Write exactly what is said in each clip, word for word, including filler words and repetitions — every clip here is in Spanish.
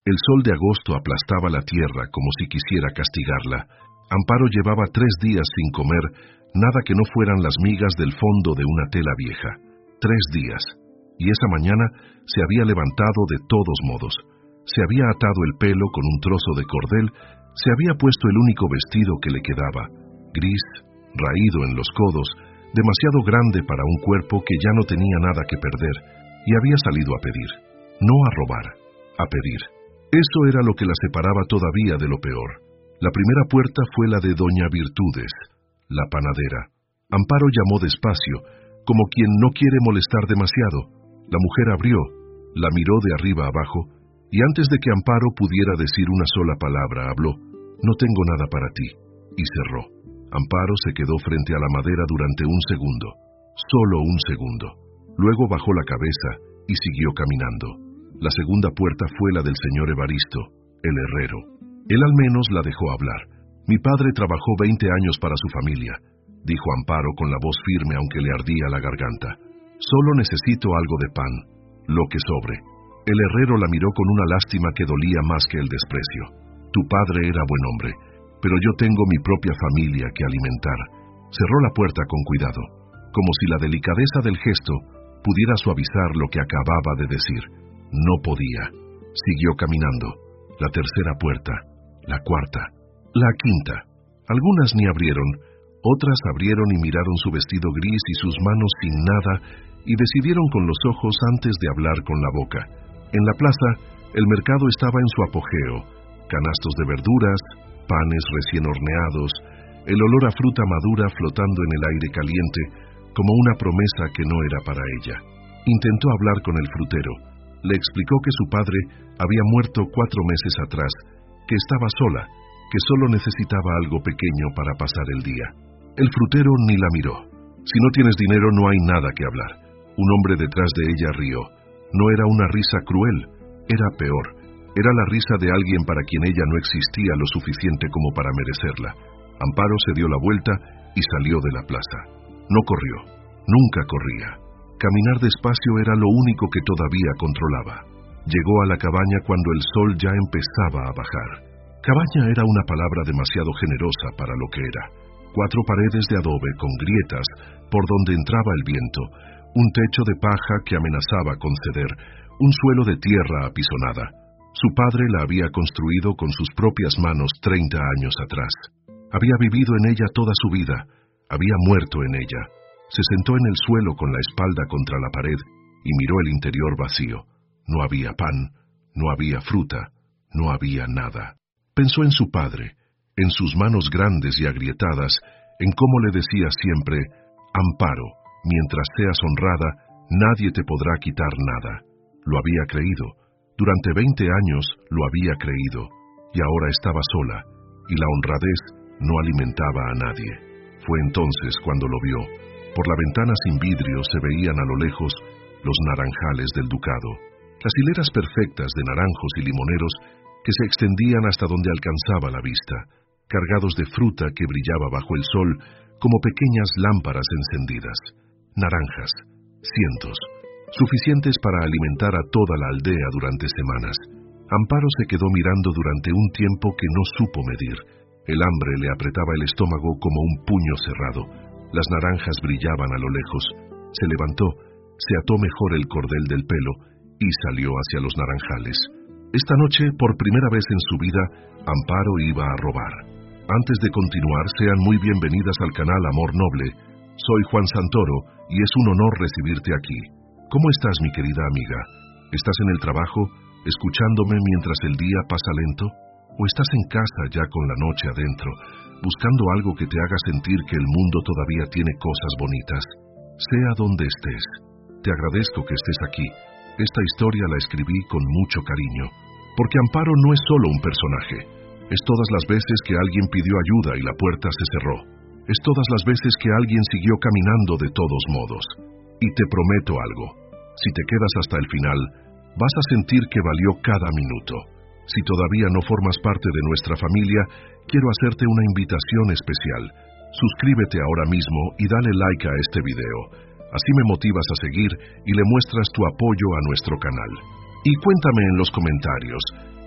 El sol de agosto aplastaba la tierra como si quisiera castigarla. Amparo llevaba tres días sin comer, nada que no fueran las migas del fondo de una tela vieja. Tres días. Y esa mañana se había levantado de todos modos. Se había atado el pelo con un trozo de cordel, se había puesto el único vestido que le quedaba, gris, raído en los codos, demasiado grande para un cuerpo que ya no tenía nada que perder, y había salido a pedir. No a robar, a pedir. Eso era lo que la separaba todavía de lo peor. La primera puerta fue la de doña Virtudes, la panadera. Amparo llamó despacio, como quien no quiere molestar demasiado. La mujer abrió, la miró de arriba abajo, y antes de que Amparo pudiera decir una sola palabra, habló: «No tengo nada para ti», y cerró. Amparo se quedó frente a la madera durante un segundo, solo un segundo. Luego bajó la cabeza y siguió caminando. La segunda puerta fue la del señor Evaristo, el herrero. Él al menos la dejó hablar. «Mi padre trabajó veinte años para su familia», dijo Amparo con la voz firme aunque le ardía la garganta. «Solo necesito algo de pan, lo que sobre». El herrero la miró con una lástima que dolía más que el desprecio. «Tu padre era buen hombre, pero yo tengo mi propia familia que alimentar». Cerró la puerta con cuidado, como si la delicadeza del gesto pudiera suavizar lo que acababa de decir. No podía. Siguió caminando. La tercera puerta, la cuarta, la quinta. Algunas ni abrieron, otras abrieron y miraron su vestido gris y sus manos sin nada, y decidieron con los ojos antes de hablar con la boca. En la plaza, el mercado estaba en su apogeo. Canastos de verduras, panes recién horneados, el olor a fruta madura flotando en el aire caliente, como una promesa que no era para ella. Intentó hablar con el frutero. Le explicó que su padre había muerto cuatro meses atrás, que estaba sola, que solo necesitaba algo pequeño para pasar el día. El frutero ni la miró. «Si no tienes dinero no hay nada que hablar». Un hombre detrás de ella rió. No era una risa cruel, era peor. Era la risa de alguien para quien ella no existía lo suficiente como para merecerla. Amparo se dio la vuelta y salió de la plaza. No corrió, nunca corría. Caminar despacio era lo único que todavía controlaba. Llegó a la cabaña cuando el sol ya empezaba a bajar. Cabaña era una palabra demasiado generosa para lo que era. Cuatro paredes de adobe con grietas por donde entraba el viento, un techo de paja que amenazaba con ceder, un suelo de tierra apisonada. Su padre la había construido con sus propias manos treinta años atrás. Había vivido en ella toda su vida, había muerto en ella. Se sentó en el suelo con la espalda contra la pared y miró el interior vacío. No había pan, no había fruta, no había nada. Pensó en su padre, en sus manos grandes y agrietadas, en cómo le decía siempre: «Amparo, mientras seas honrada, nadie te podrá quitar nada». Lo había creído. Durante veinte años lo había creído, y ahora estaba sola, y la honradez no alimentaba a nadie. Fue entonces cuando lo vio. Por la ventana sin vidrio se veían a lo lejos los naranjales del ducado, las hileras perfectas de naranjos y limoneros que se extendían hasta donde alcanzaba la vista, cargados de fruta que brillaba bajo el sol como pequeñas lámparas encendidas. Naranjas, cientos, suficientes para alimentar a toda la aldea durante semanas. Amparo se quedó mirando durante un tiempo que no supo medir. El hambre le apretaba el estómago como un puño cerrado. Las naranjas brillaban a lo lejos. Se levantó, se ató mejor el cordel del pelo y salió hacia los naranjales. Esta noche, por primera vez en su vida, Amparo iba a robar. Antes de continuar, sean muy bienvenidas al canal Amor Noble. Soy Juan Santoro y es un honor recibirte aquí. ¿Cómo estás, mi querida amiga? ¿Estás en el trabajo, escuchándome mientras el día pasa lento? ¿O estás en casa ya con la noche adentro, buscando algo que te haga sentir que el mundo todavía tiene cosas bonitas? Sea donde estés, te agradezco que estés aquí. Esta historia la escribí con mucho cariño, porque Amparo no es solo un personaje. Es todas las veces que alguien pidió ayuda y la puerta se cerró. Es todas las veces que alguien siguió caminando de todos modos. Y te prometo algo, si te quedas hasta el final, vas a sentir que valió cada minuto. Si todavía no formas parte de nuestra familia, quiero hacerte una invitación especial. Suscríbete ahora mismo y dale like a este video. Así me motivas a seguir y le muestras tu apoyo a nuestro canal. Y cuéntame en los comentarios,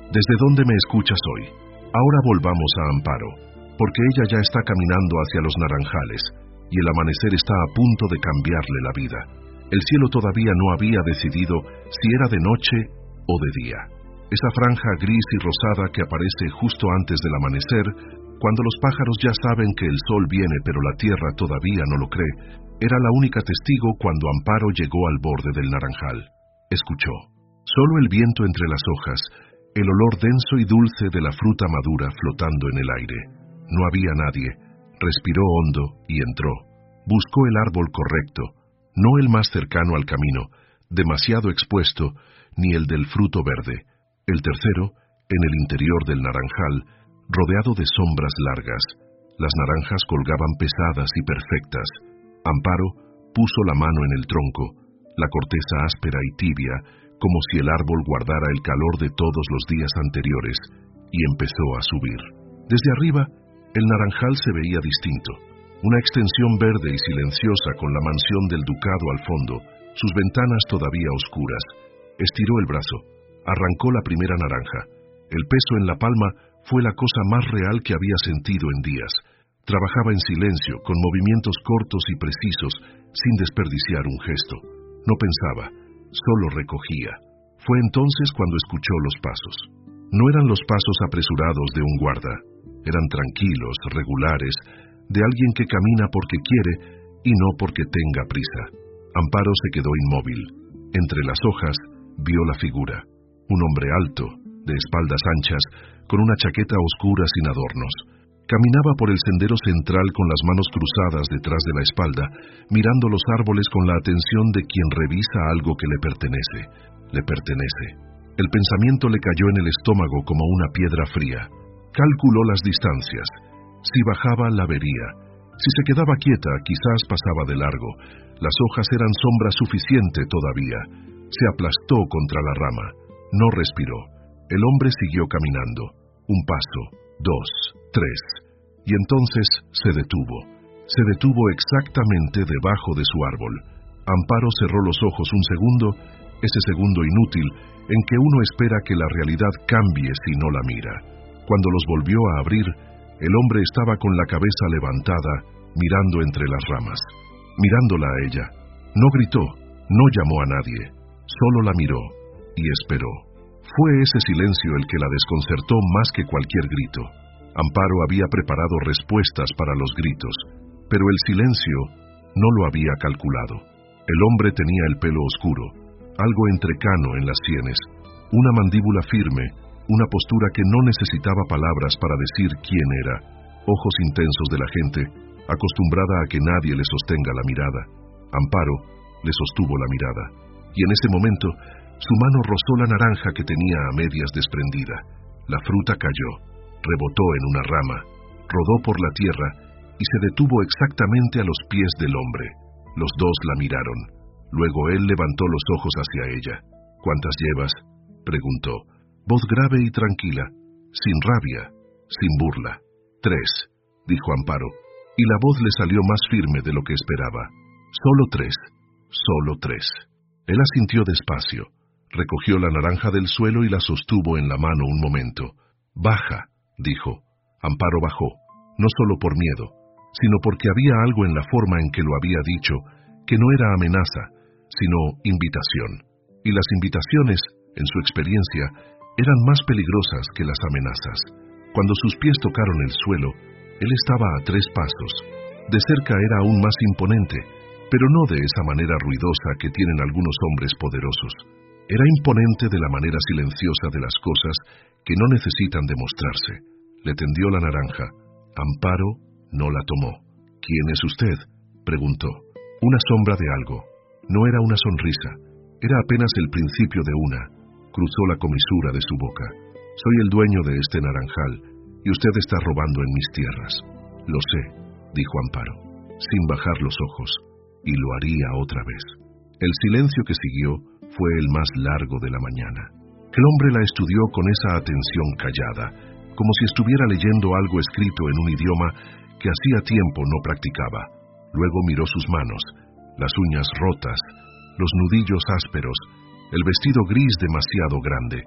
¿Desde dónde me escuchas hoy? Ahora volvamos a Amparo, porque ella ya está caminando hacia los naranjales, y el amanecer está a punto de cambiarle la vida. El cielo todavía no había decidido si era de noche o de día. Esa franja gris y rosada que aparece justo antes del amanecer, cuando los pájaros ya saben que el sol viene pero la tierra todavía no lo cree, era la única testigo cuando Amparo llegó al borde del naranjal. Escuchó. Solo el viento entre las hojas, el olor denso y dulce de la fruta madura flotando en el aire. No había nadie. Respiró hondo y entró. Buscó el árbol correcto, no el más cercano al camino, demasiado expuesto, ni el del fruto verde. El tercero, en el interior del naranjal, rodeado de sombras largas. Las naranjas colgaban pesadas y perfectas. Amparo puso la mano en el tronco, la corteza áspera y tibia, como si el árbol guardara el calor de todos los días anteriores, y empezó a subir. Desde arriba, el naranjal se veía distinto. Una extensión verde y silenciosa con la mansión del ducado al fondo, sus ventanas todavía oscuras. Estiró el brazo, arrancó la primera naranja. El peso en la palma fue la cosa más real que había sentido en días. Trabajaba en silencio, con movimientos cortos y precisos, sin desperdiciar un gesto. No pensaba, solo recogía. Fue entonces cuando escuchó los pasos. No eran los pasos apresurados de un guarda. Eran tranquilos, regulares, de alguien que camina porque quiere y no porque tenga prisa. Amparo se quedó inmóvil. Entre las hojas vio la figura. Un hombre alto, de espaldas anchas, con una chaqueta oscura sin adornos. Caminaba por el sendero central con las manos cruzadas detrás de la espalda, mirando los árboles con la atención de quien revisa algo que le pertenece. Le pertenece. El pensamiento le cayó en el estómago como una piedra fría. Calculó las distancias. Si bajaba, la vería. Si se quedaba quieta, quizás pasaba de largo. Las hojas eran sombra suficiente todavía. Se aplastó contra la rama. No respiró. El hombre siguió caminando. Un paso, dos, tres. Y entonces se detuvo. Se detuvo exactamente debajo de su árbol. Amparo cerró los ojos un segundo, ese segundo inútil, en que uno espera que la realidad cambie si no la mira. Cuando los volvió a abrir, el hombre estaba con la cabeza levantada, mirando entre las ramas. Mirándola a ella. No gritó, no llamó a nadie. Solo la miró y esperó. Fue ese silencio el que la desconcertó más que cualquier grito. Amparo había preparado respuestas para los gritos, pero el silencio no lo había calculado. El hombre tenía el pelo oscuro, algo entrecano en las sienes, una mandíbula firme, una postura que no necesitaba palabras para decir quién era, ojos intensos de la gente, acostumbrada a que nadie le sostenga la mirada. Amparo le sostuvo la mirada, y en ese momento su mano rozó la naranja que tenía a medias desprendida. La fruta cayó, rebotó en una rama, rodó por la tierra y se detuvo exactamente a los pies del hombre. Los dos la miraron. Luego él levantó los ojos hacia ella. ¿Cuántas llevas?, preguntó. Voz grave y tranquila, sin rabia, sin burla. Tres, dijo Amparo, y la voz le salió más firme de lo que esperaba. Solo tres, solo tres. Él asintió despacio, recogió la naranja del suelo y la sostuvo en la mano un momento. Baja, dijo. Amparo bajó, no solo por miedo, sino porque había algo en la forma en que lo había dicho, que no era amenaza, sino invitación. Y las invitaciones, en su experiencia, eran más peligrosas que las amenazas. Cuando sus pies tocaron el suelo, él estaba a tres pasos. De cerca era aún más imponente, pero no de esa manera ruidosa que tienen algunos hombres poderosos. Era imponente de la manera silenciosa de las cosas que no necesitan demostrarse. Le tendió la naranja. Amparo no la tomó. ¿Quién es usted?, preguntó. Una sombra de algo. No era una sonrisa. Era apenas el principio de una. Cruzó la comisura de su boca. Soy el dueño de este naranjal, y usted está robando en mis tierras. Lo sé, dijo Amparo, sin bajar los ojos, y lo haría otra vez. El silencio que siguió fue el más largo de la mañana. El hombre la estudió con esa atención callada, como si estuviera leyendo algo escrito en un idioma que hacía tiempo no practicaba. Luego miró sus manos, las uñas rotas, los nudillos ásperos, el vestido gris demasiado grande.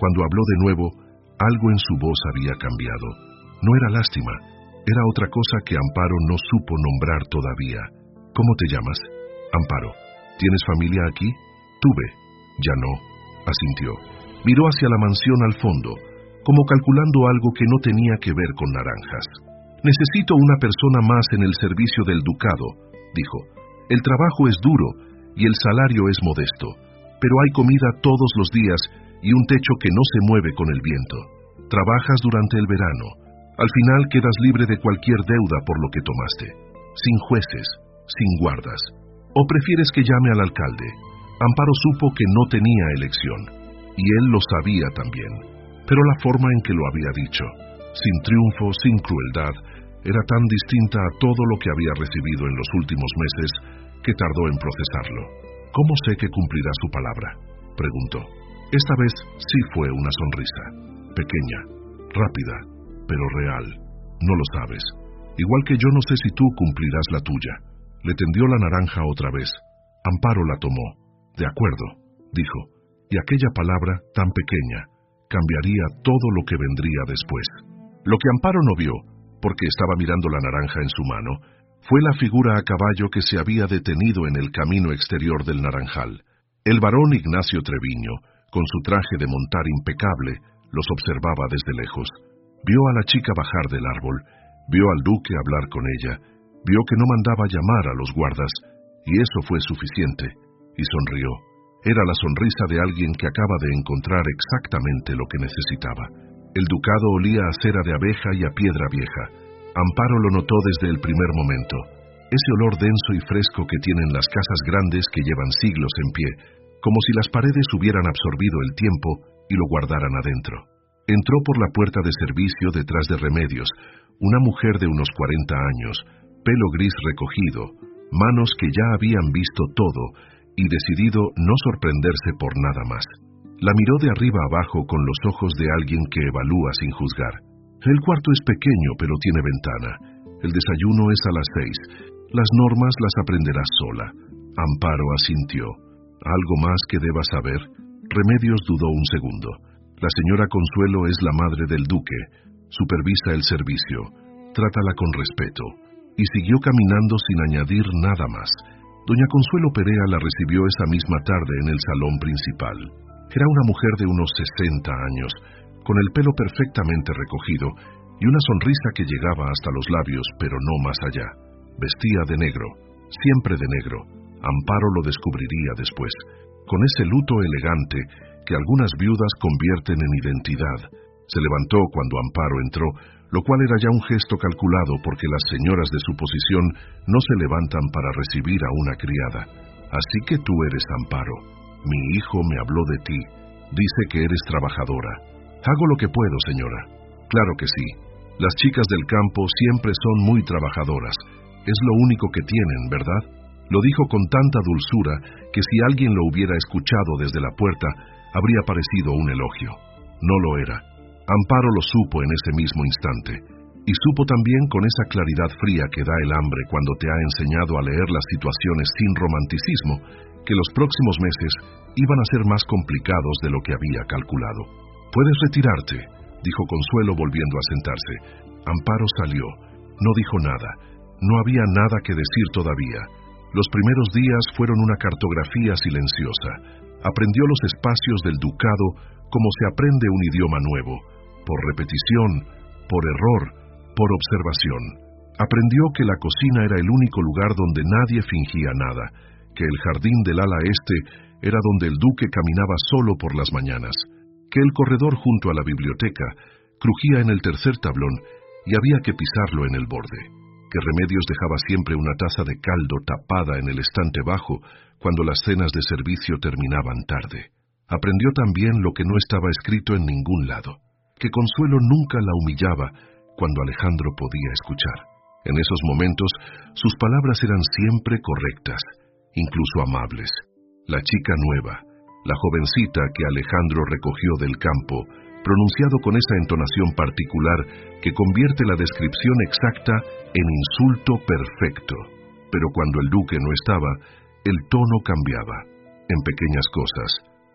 Cuando habló de nuevo, algo en su voz había cambiado. No era lástima, era otra cosa que Amparo no supo nombrar todavía. ¿Cómo te llamas? Amparo. ¿Tienes familia aquí? Tuve. Ya no, asintió. Miró hacia la mansión al fondo, como calculando algo que no tenía que ver con naranjas. Necesito una persona más en el servicio del ducado, dijo. El trabajo es duro y el salario es modesto, pero hay comida todos los días y un techo que no se mueve con el viento. Trabajas durante el verano. Al final quedas libre de cualquier deuda por lo que tomaste, sin jueces, sin guardas. ¿O prefieres que llame al alcalde? Amparo supo que no tenía elección, y él lo sabía también, pero la forma en que lo había dicho, sin triunfo, sin crueldad, era tan distinta a todo lo que había recibido en los últimos meses que tardó en procesarlo. ¿Cómo sé que cumplirá su palabra?, preguntó. Esta vez sí fue una sonrisa, pequeña, rápida, pero real. No lo sabes. Igual que yo no sé si tú cumplirás la tuya. Le tendió la naranja otra vez. Amparo la tomó. De acuerdo, dijo, y aquella palabra tan pequeña cambiaría todo lo que vendría después. Lo que Amparo no vio, porque estaba mirando la naranja en su mano, fue la figura a caballo que se había detenido en el camino exterior del naranjal. El varón Ignacio Treviño, con su traje de montar impecable, los observaba desde lejos. Vio a la chica bajar del árbol, vio al duque hablar con ella, vio que no mandaba llamar a los guardas, y eso fue suficiente, y sonrió. Era la sonrisa de alguien que acaba de encontrar exactamente lo que necesitaba. El ducado olía a cera de abeja y a piedra vieja. Amparo lo notó desde el primer momento. Ese olor denso y fresco que tienen las casas grandes que llevan siglos en pie, como si las paredes hubieran absorbido el tiempo y lo guardaran adentro. Entró por la puerta de servicio detrás de Remedios, una mujer de unos cuarenta años, pelo gris recogido, manos que ya habían visto todo y decidido no sorprenderse por nada más. La miró de arriba abajo con los ojos de alguien que evalúa sin juzgar. El cuarto es pequeño, pero tiene ventana. El desayuno es a las seis. Las normas las aprenderás sola. Amparo asintió. ¿Algo más que deba saber? Remedios dudó un segundo. La señora Consuelo es la madre del duque. Supervisa el servicio. Trátala con respeto. Y siguió caminando sin añadir nada más. Doña Consuelo Perea la recibió esa misma tarde en el salón principal. Era una mujer de unos sesenta años, con el pelo perfectamente recogido y una sonrisa que llegaba hasta los labios, pero no más allá. Vestía de negro, siempre de negro. Amparo lo descubriría después, con ese luto elegante que algunas viudas convierten en identidad. Se levantó cuando Amparo entró, lo cual era ya un gesto calculado porque las señoras de su posición no se levantan para recibir a una criada. Así que tú eres Amparo. Mi hijo me habló de ti. Dice que eres trabajadora. Hago lo que puedo, señora. Claro que sí. Las chicas del campo siempre son muy trabajadoras. Es lo único que tienen, ¿verdad? Lo dijo con tanta dulzura que si alguien lo hubiera escuchado desde la puerta, habría parecido un elogio. No lo era. Amparo lo supo en ese mismo instante, y supo también con esa claridad fría que da el hambre cuando te ha enseñado a leer las situaciones sin romanticismo, que los próximos meses iban a ser más complicados de lo que había calculado. «Puedes retirarte», dijo Consuelo volviendo a sentarse. Amparo salió. No dijo nada. No había nada que decir todavía. Los primeros días fueron una cartografía silenciosa. Aprendió los espacios del ducado como se aprende un idioma nuevo, por repetición, por error, por observación. Aprendió que la cocina era el único lugar donde nadie fingía nada, que el jardín del ala este era donde el duque caminaba solo por las mañanas, que el corredor junto a la biblioteca crujía en el tercer tablón y había que pisarlo en el borde, que Remedios dejaba siempre una taza de caldo tapada en el estante bajo cuando las cenas de servicio terminaban tarde. Aprendió también lo que no estaba escrito en ningún lado, que Consuelo nunca la humillaba cuando Alejandro podía escuchar. En esos momentos, sus palabras eran siempre correctas, incluso amables. La chica nueva, la jovencita que Alejandro recogió del campo, pronunciado con esa entonación particular que convierte la descripción exacta en insulto perfecto. Pero cuando el duque no estaba, el tono cambiaba, en pequeñas cosas,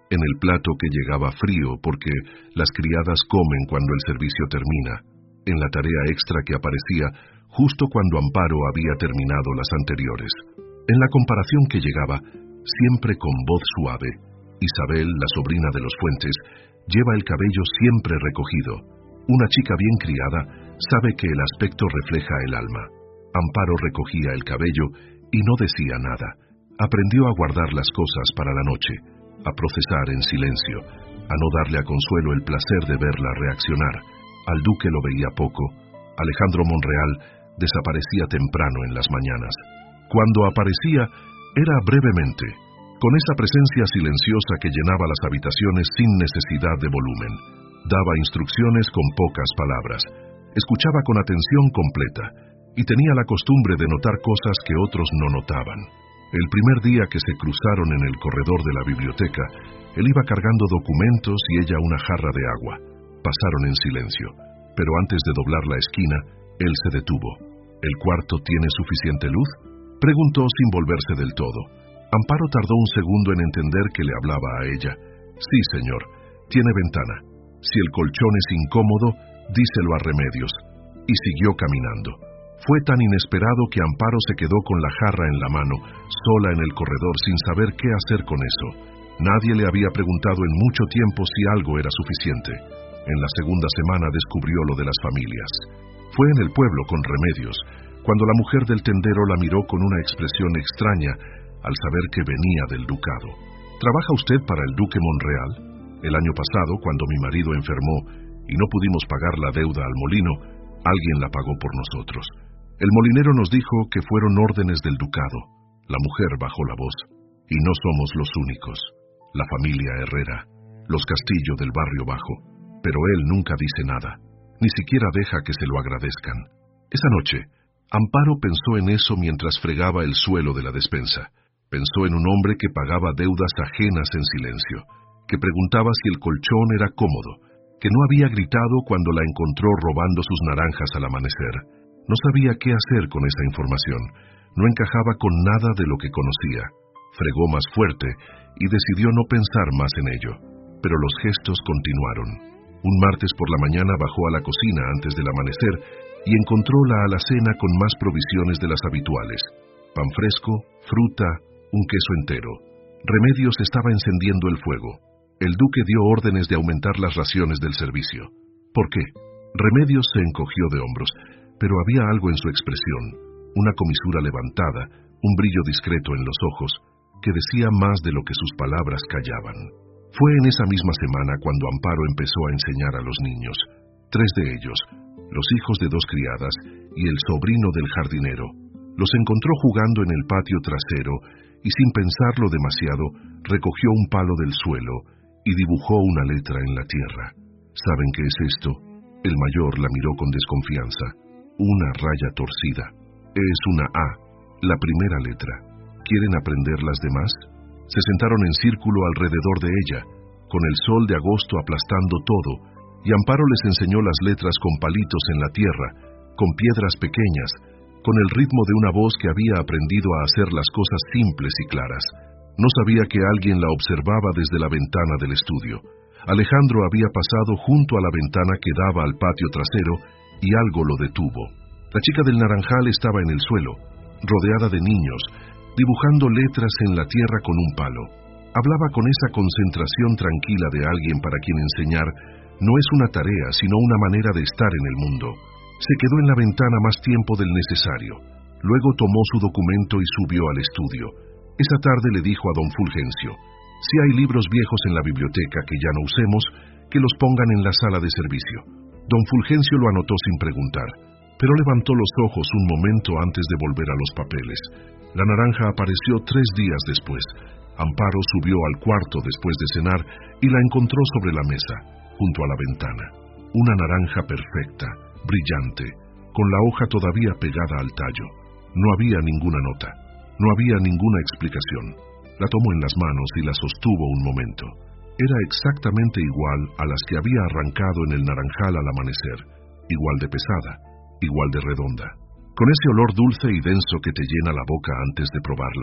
en el plato que llegaba frío porque las criadas comen cuando el servicio termina, en la tarea extra que aparecía justo cuando Amparo había terminado las anteriores, en la comparación que llegaba, siempre con voz suave. Isabel, la sobrina de los Fuentes, lleva el cabello siempre recogido. Una chica bien criada sabe que el aspecto refleja el alma. Amparo recogía el cabello y no decía nada. Aprendió a guardar las cosas para la noche, a procesar en silencio, a no darle a Consuelo el placer de verla reaccionar. Al duque lo veía poco. Alejandro Monreal desaparecía temprano en las mañanas. Cuando aparecía, era brevemente, con esa presencia silenciosa que llenaba las habitaciones sin necesidad de volumen. Daba instrucciones con pocas palabras, escuchaba con atención completa, y tenía la costumbre de notar cosas que otros no notaban. El primer día que se cruzaron en el corredor de la biblioteca, él iba cargando documentos y ella una jarra de agua. Pasaron en silencio, pero antes de doblar la esquina, él se detuvo. ¿El cuarto tiene suficiente luz?, preguntó sin volverse del todo. Amparo tardó un segundo en entender que le hablaba a ella. Sí, señor, tiene ventana. Si el colchón es incómodo, díselo a Remedios. Y siguió caminando. Fue tan inesperado que Amparo se quedó con la jarra en la mano, sola en el corredor sin saber qué hacer con eso. Nadie le había preguntado en mucho tiempo si algo era suficiente. En la segunda semana descubrió lo de las familias. Fue en el pueblo con Remedios, cuando la mujer del tendero la miró con una expresión extraña al saber que venía del ducado. ¿Trabaja usted para el duque Monreal? El año pasado, cuando mi marido enfermó y no pudimos pagar la deuda al molino, alguien la pagó por nosotros. El molinero nos dijo que fueron órdenes del ducado. La mujer bajó la voz. Y no somos los únicos. La familia Herrera, los Castillo del barrio bajo. Pero él nunca dice nada. Ni siquiera deja que se lo agradezcan. Esa noche, Amparo pensó en eso mientras fregaba el suelo de la despensa. Pensó en un hombre que pagaba deudas ajenas en silencio, que preguntaba si el colchón era cómodo, que no había gritado cuando la encontró robando sus naranjas al amanecer. No sabía qué hacer con esa información, no encajaba con nada de lo que conocía. Fregó más fuerte y decidió no pensar más en ello, pero los gestos continuaron. Un martes por la mañana bajó a la cocina antes del amanecer y encontró la alacena con más provisiones de las habituales: pan fresco, fruta, un queso entero. Remedios estaba encendiendo el fuego. El duque dio órdenes de aumentar las raciones del servicio. ¿Por qué? Remedios se encogió de hombros, pero había algo en su expresión, una comisura levantada, un brillo discreto en los ojos, que decía más de lo que sus palabras callaban. Fue en esa misma semana cuando Amparo empezó a enseñar a los niños, tres de ellos, los hijos de dos criadas y el sobrino del jardinero. Los encontró jugando en el patio trasero y sin pensarlo demasiado, recogió un palo del suelo y dibujó una letra en la tierra. ¿Saben qué es esto? El mayor la miró con desconfianza. Una raya torcida. Es una A, la primera letra. ¿Quieren aprender las demás? Se sentaron en círculo alrededor de ella, con el sol de agosto aplastando todo, y Amparo les enseñó las letras con palitos en la tierra, con piedras pequeñas, con el ritmo de una voz que había aprendido a hacer las cosas simples y claras. No sabía que alguien la observaba desde la ventana del estudio. Alejandro había pasado junto a la ventana que daba al patio trasero y algo lo detuvo. La chica del naranjal estaba en el suelo, rodeada de niños, dibujando letras en la tierra con un palo. Hablaba con esa concentración tranquila de alguien para quien enseñar no es una tarea, sino una manera de estar en el mundo. Se quedó en la ventana más tiempo del necesario. Luego tomó su documento y subió al estudio. Esa tarde le dijo a don Fulgencio: si hay libros viejos en la biblioteca que ya no usemos, que los pongan en la sala de servicio. Don Fulgencio lo anotó sin preguntar, pero levantó los ojos un momento antes de volver a los papeles. La naranja apareció tres días después. Amparo subió al cuarto después de cenar y la encontró sobre la mesa, junto a la ventana. Una naranja perfecta, brillante, con la hoja todavía pegada al tallo. No había ninguna nota, no había ninguna explicación. La tomó en las manos y la sostuvo un momento. Era exactamente igual a las que había arrancado en el naranjal al amanecer, igual de pesada, igual de redonda, con ese olor dulce y denso que te llena la boca antes de probarla.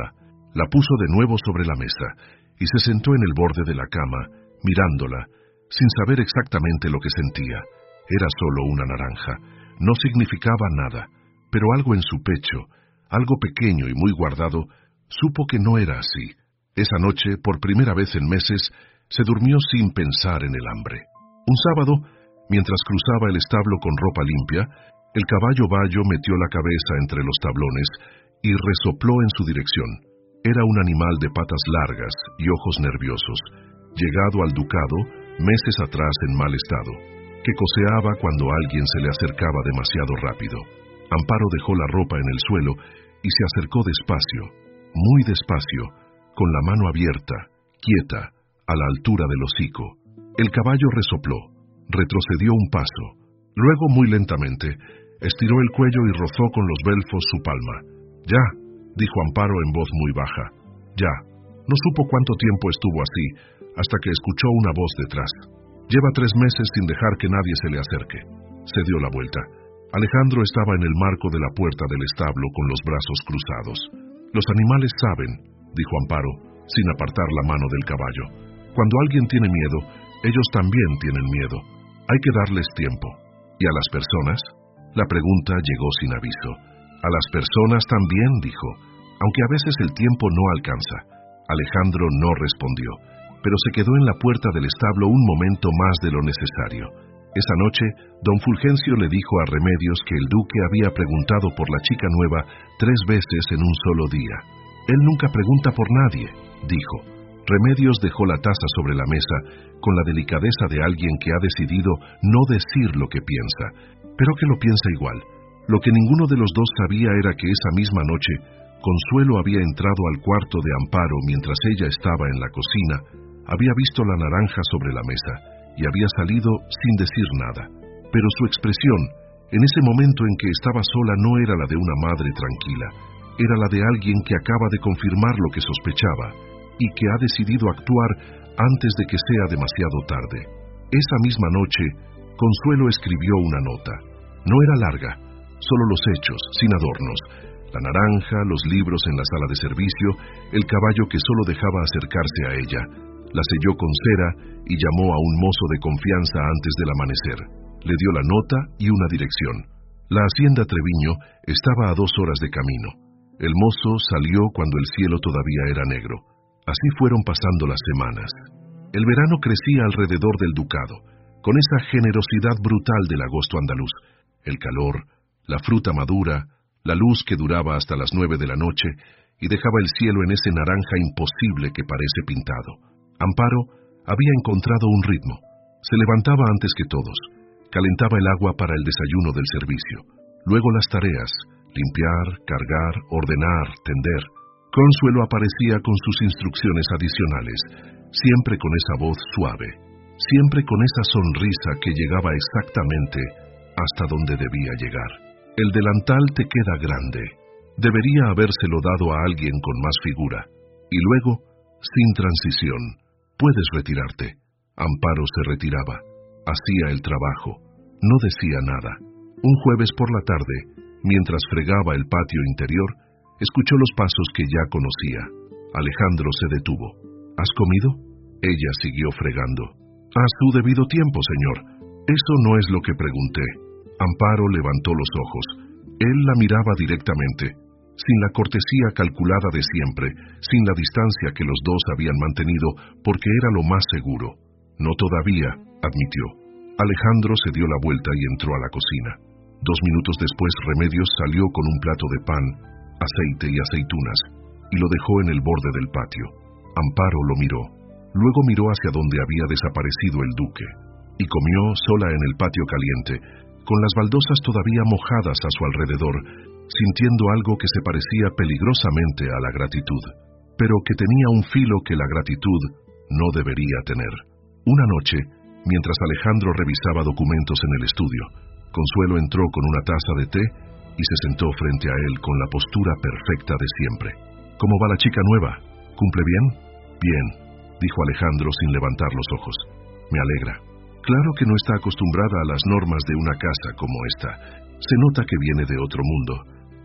La puso de nuevo sobre la mesa y se sentó en el borde de la cama, mirándola, sin saber exactamente lo que sentía. Era solo una naranja. No significaba nada, pero algo en su pecho, algo pequeño y muy guardado, supo que no era así. Esa noche, por primera vez en meses, se durmió sin pensar en el hambre. Un sábado, mientras cruzaba el establo con ropa limpia, el caballo bayo metió la cabeza entre los tablones y resopló en su dirección. Era un animal de patas largas y ojos nerviosos, llegado al ducado meses atrás en mal estado, que coceaba cuando alguien se le acercaba demasiado rápido. Amparo dejó la ropa en el suelo y se acercó despacio, muy despacio, con la mano abierta, quieta, a la altura del hocico. El caballo resopló, retrocedió un paso. Luego, muy lentamente, estiró el cuello y rozó con los belfos su palma. «Ya», dijo Amparo en voz muy baja. «Ya». No supo cuánto tiempo estuvo así, hasta que escuchó una voz detrás. «Lleva tres meses sin dejar que nadie se le acerque». Se dio la vuelta. Alejandro estaba en el marco de la puerta del establo con los brazos cruzados. «Los animales saben», dijo Amparo, sin apartar la mano del caballo. «Cuando alguien tiene miedo, ellos también tienen miedo. Hay que darles tiempo». «¿Y a las personas?». La pregunta llegó sin aviso. «A las personas también», dijo, aunque a veces el tiempo no alcanza. Alejandro no respondió, pero se quedó en la puerta del establo un momento más de lo necesario. Esa noche, don Fulgencio le dijo a Remedios que el duque había preguntado por la chica nueva tres veces en un solo día. «Él nunca pregunta por nadie», dijo. Remedios dejó la taza sobre la mesa con la delicadeza de alguien que ha decidido no decir lo que piensa, pero que lo piensa igual. Lo que ninguno de los dos sabía era que esa misma noche Consuelo había entrado al cuarto de Amparo mientras ella estaba en la cocina, había visto la naranja sobre la mesa y había salido sin decir nada. Pero su expresión, en ese momento en que estaba sola, no era la de una madre tranquila, era la de alguien que acaba de confirmar lo que sospechaba y que ha decidido actuar antes de que sea demasiado tarde. Esa misma noche, Consuelo escribió una nota. No era larga, solo los hechos, sin adornos. La naranja, los libros en la sala de servicio, el caballo que solo dejaba acercarse a ella. La selló con cera y llamó a un mozo de confianza antes del amanecer. Le dio la nota y una dirección. La hacienda Treviño estaba a dos horas de camino. El mozo salió cuando el cielo todavía era negro. Así fueron pasando las semanas. El verano crecía alrededor del ducado, con esa generosidad brutal del agosto andaluz. El calor, la fruta madura, la luz que duraba hasta las nueve de la noche y dejaba el cielo en ese naranja imposible que parece pintado. Amparo había encontrado un ritmo. Se levantaba antes que todos. Calentaba el agua para el desayuno del servicio. Luego las tareas: limpiar, cargar, ordenar, tender. Consuelo aparecía con sus instrucciones adicionales, siempre con esa voz suave, siempre con esa sonrisa que llegaba exactamente hasta donde debía llegar. El delantal te queda grande. Debería habérselo dado a alguien con más figura. Y luego, sin transición, puedes retirarte. Amparo se retiraba. Hacía el trabajo. No decía nada. Un jueves por la tarde, mientras fregaba el patio interior, escuchó los pasos que ya conocía. Alejandro se detuvo. ¿Has comido? Ella siguió fregando. A su debido tiempo, señor. Eso no es lo que pregunté. Amparo levantó los ojos. Él la miraba directamente, sin la cortesía calculada de siempre, sin la distancia que los dos habían mantenido, porque era lo más seguro. No todavía, admitió. Alejandro se dio la vuelta y entró a la cocina. Dos minutos después, Remedios salió con un plato de pan, aceite y aceitunas, y lo dejó en el borde del patio. Amparo lo miró. Luego miró hacia donde había desaparecido el duque, y comió sola en el patio caliente, con las baldosas todavía mojadas a su alrededor, sintiendo algo que se parecía peligrosamente a la gratitud, pero que tenía un filo que la gratitud no debería tener. Una noche, mientras Alejandro revisaba documentos en el estudio, Consuelo entró con una taza de té y se sentó frente a él con la postura perfecta de siempre. ¿Cómo va la chica nueva? ¿Cumple bien? Bien, dijo Alejandro sin levantar los ojos. Me alegra. Claro que no está acostumbrada a las normas de una casa como esta. Se nota que viene de otro mundo.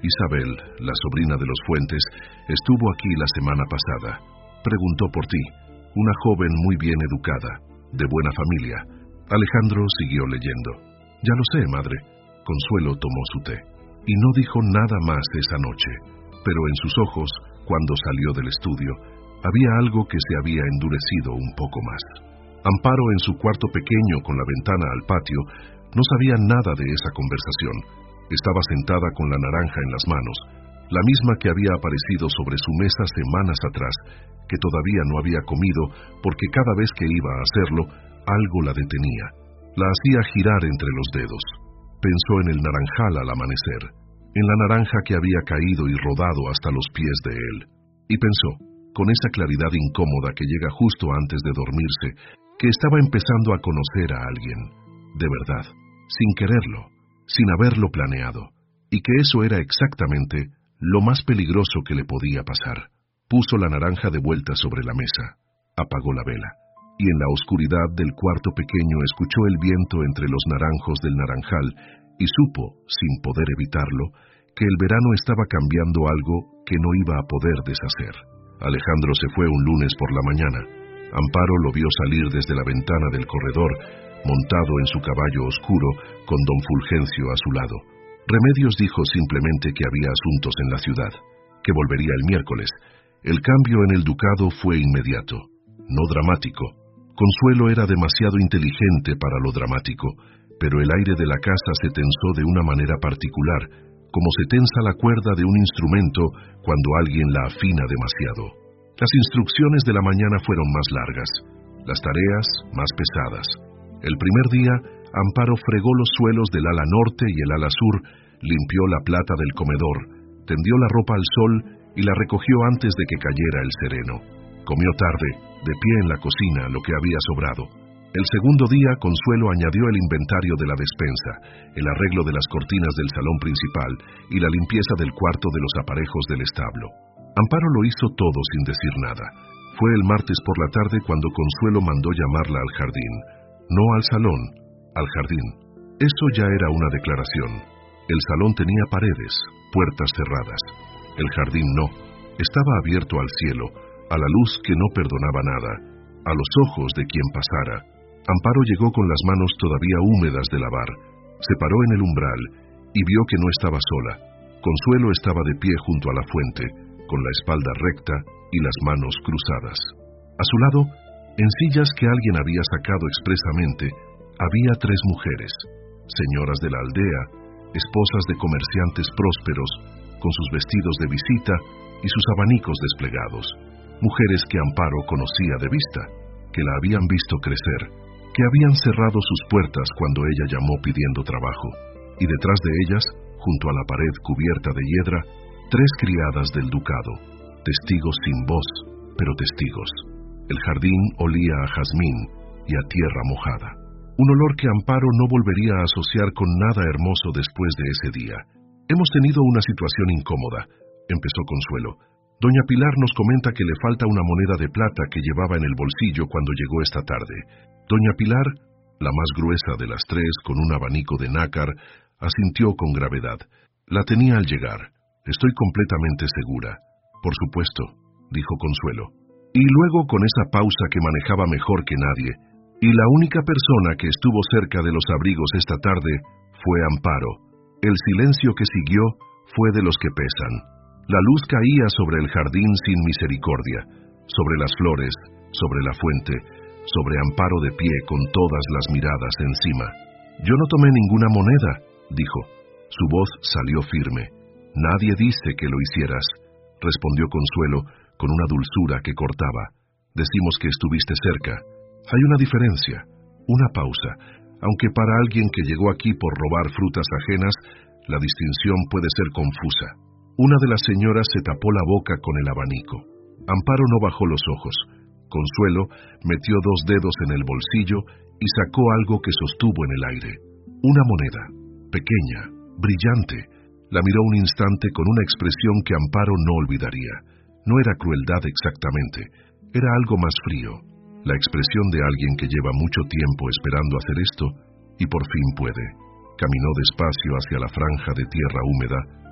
Isabel, la sobrina de los Fuentes, estuvo aquí la semana pasada. Preguntó por ti, una joven muy bien educada, de buena familia. Alejandro siguió leyendo. Ya lo sé, madre. Consuelo tomó su té. Y no dijo nada más esa noche. Pero en sus ojos, cuando salió del estudio, había algo que se había endurecido un poco más. Amparo, en su cuarto pequeño con la ventana al patio, no sabía nada de esa conversación. Estaba sentada con la naranja en las manos, la misma que había aparecido sobre su mesa semanas atrás, que todavía no había comido porque cada vez que iba a hacerlo, algo la detenía. La hacía girar entre los dedos. Pensó en el naranjal al amanecer, en la naranja que había caído y rodado hasta los pies de él. Y pensó, con esa claridad incómoda que llega justo antes de dormirse, que estaba empezando a conocer a alguien, de verdad, sin quererlo, sin haberlo planeado, y que eso era exactamente lo más peligroso que le podía pasar. Puso la naranja de vuelta sobre la mesa, apagó la vela, y en la oscuridad del cuarto pequeño escuchó el viento entre los naranjos del naranjal y supo, sin poder evitarlo, que el verano estaba cambiando algo que no iba a poder deshacer. Alejandro se fue un lunes por la mañana. Amparo lo vio salir desde la ventana del corredor, montado en su caballo oscuro, con don Fulgencio a su lado. Remedios dijo simplemente que había asuntos en la ciudad, que volvería el miércoles. El cambio en el ducado fue inmediato, no dramático. Consuelo era demasiado inteligente para lo dramático, pero el aire de la casa se tensó de una manera particular, como se tensa la cuerda de un instrumento cuando alguien la afina demasiado. Las instrucciones de la mañana fueron más largas, las tareas más pesadas. El primer día, Amparo fregó los suelos del ala norte y el ala sur, limpió la plata del comedor, tendió la ropa al sol y la recogió antes de que cayera el sereno. Comió tarde, de pie en la cocina, lo que había sobrado. El segundo día, Consuelo añadió el inventario de la despensa, el arreglo de las cortinas del salón principal y la limpieza del cuarto de los aparejos del establo. Amparo lo hizo todo sin decir nada. Fue el martes por la tarde cuando Consuelo mandó llamarla al jardín. No al salón, al jardín. Eso ya era una declaración. El salón tenía paredes, puertas cerradas. El jardín no. Estaba abierto al cielo, a la luz que no perdonaba nada, a los ojos de quien pasara. Amparo llegó con las manos todavía húmedas de lavar. Se paró en el umbral y vio que no estaba sola. Consuelo estaba de pie junto a la fuente, con la espalda recta y las manos cruzadas. A su lado, en sillas que alguien había sacado expresamente, había tres mujeres, señoras de la aldea, esposas de comerciantes prósperos, con sus vestidos de visita y sus abanicos desplegados, mujeres que Amparo conocía de vista, que la habían visto crecer, que habían cerrado sus puertas cuando ella llamó pidiendo trabajo, y detrás de ellas, junto a la pared cubierta de hiedra, tres criadas del ducado, testigos sin voz, pero testigos. El jardín olía a jazmín y a tierra mojada. Un olor que Amparo no volvería a asociar con nada hermoso después de ese día. Hemos tenido una situación incómoda, empezó Consuelo. Doña Pilar nos comenta que le falta una moneda de plata que llevaba en el bolsillo cuando llegó esta tarde. Doña Pilar, la más gruesa de las tres con un abanico de nácar, asintió con gravedad. La tenía al llegar. Estoy completamente segura. Por supuesto, dijo Consuelo. Y luego, con esa pausa que manejaba mejor que nadie, y la única persona que estuvo cerca de los abrigos esta tarde fue Amparo. El silencio que siguió fue de los que pesan. La luz caía sobre el jardín sin misericordia, sobre las flores, sobre la fuente, sobre Amparo de pie con todas las miradas encima. Yo no tomé ninguna moneda, dijo. Su voz salió firme. Nadie dice que lo hicieras, respondió Consuelo con una dulzura que cortaba. Decimos que estuviste cerca. Hay una diferencia, una pausa, aunque para alguien que llegó aquí por robar frutas ajenas, la distinción puede ser confusa. Una de las señoras se tapó la boca con el abanico. Amparo no bajó los ojos. Consuelo metió dos dedos en el bolsillo y sacó algo que sostuvo en el aire. Una moneda, pequeña, brillante. La miró un instante con una expresión que Amparo no olvidaría. No era crueldad exactamente, era algo más frío. La expresión de alguien que lleva mucho tiempo esperando hacer esto y por fin puede. Caminó despacio hacia la franja de tierra húmeda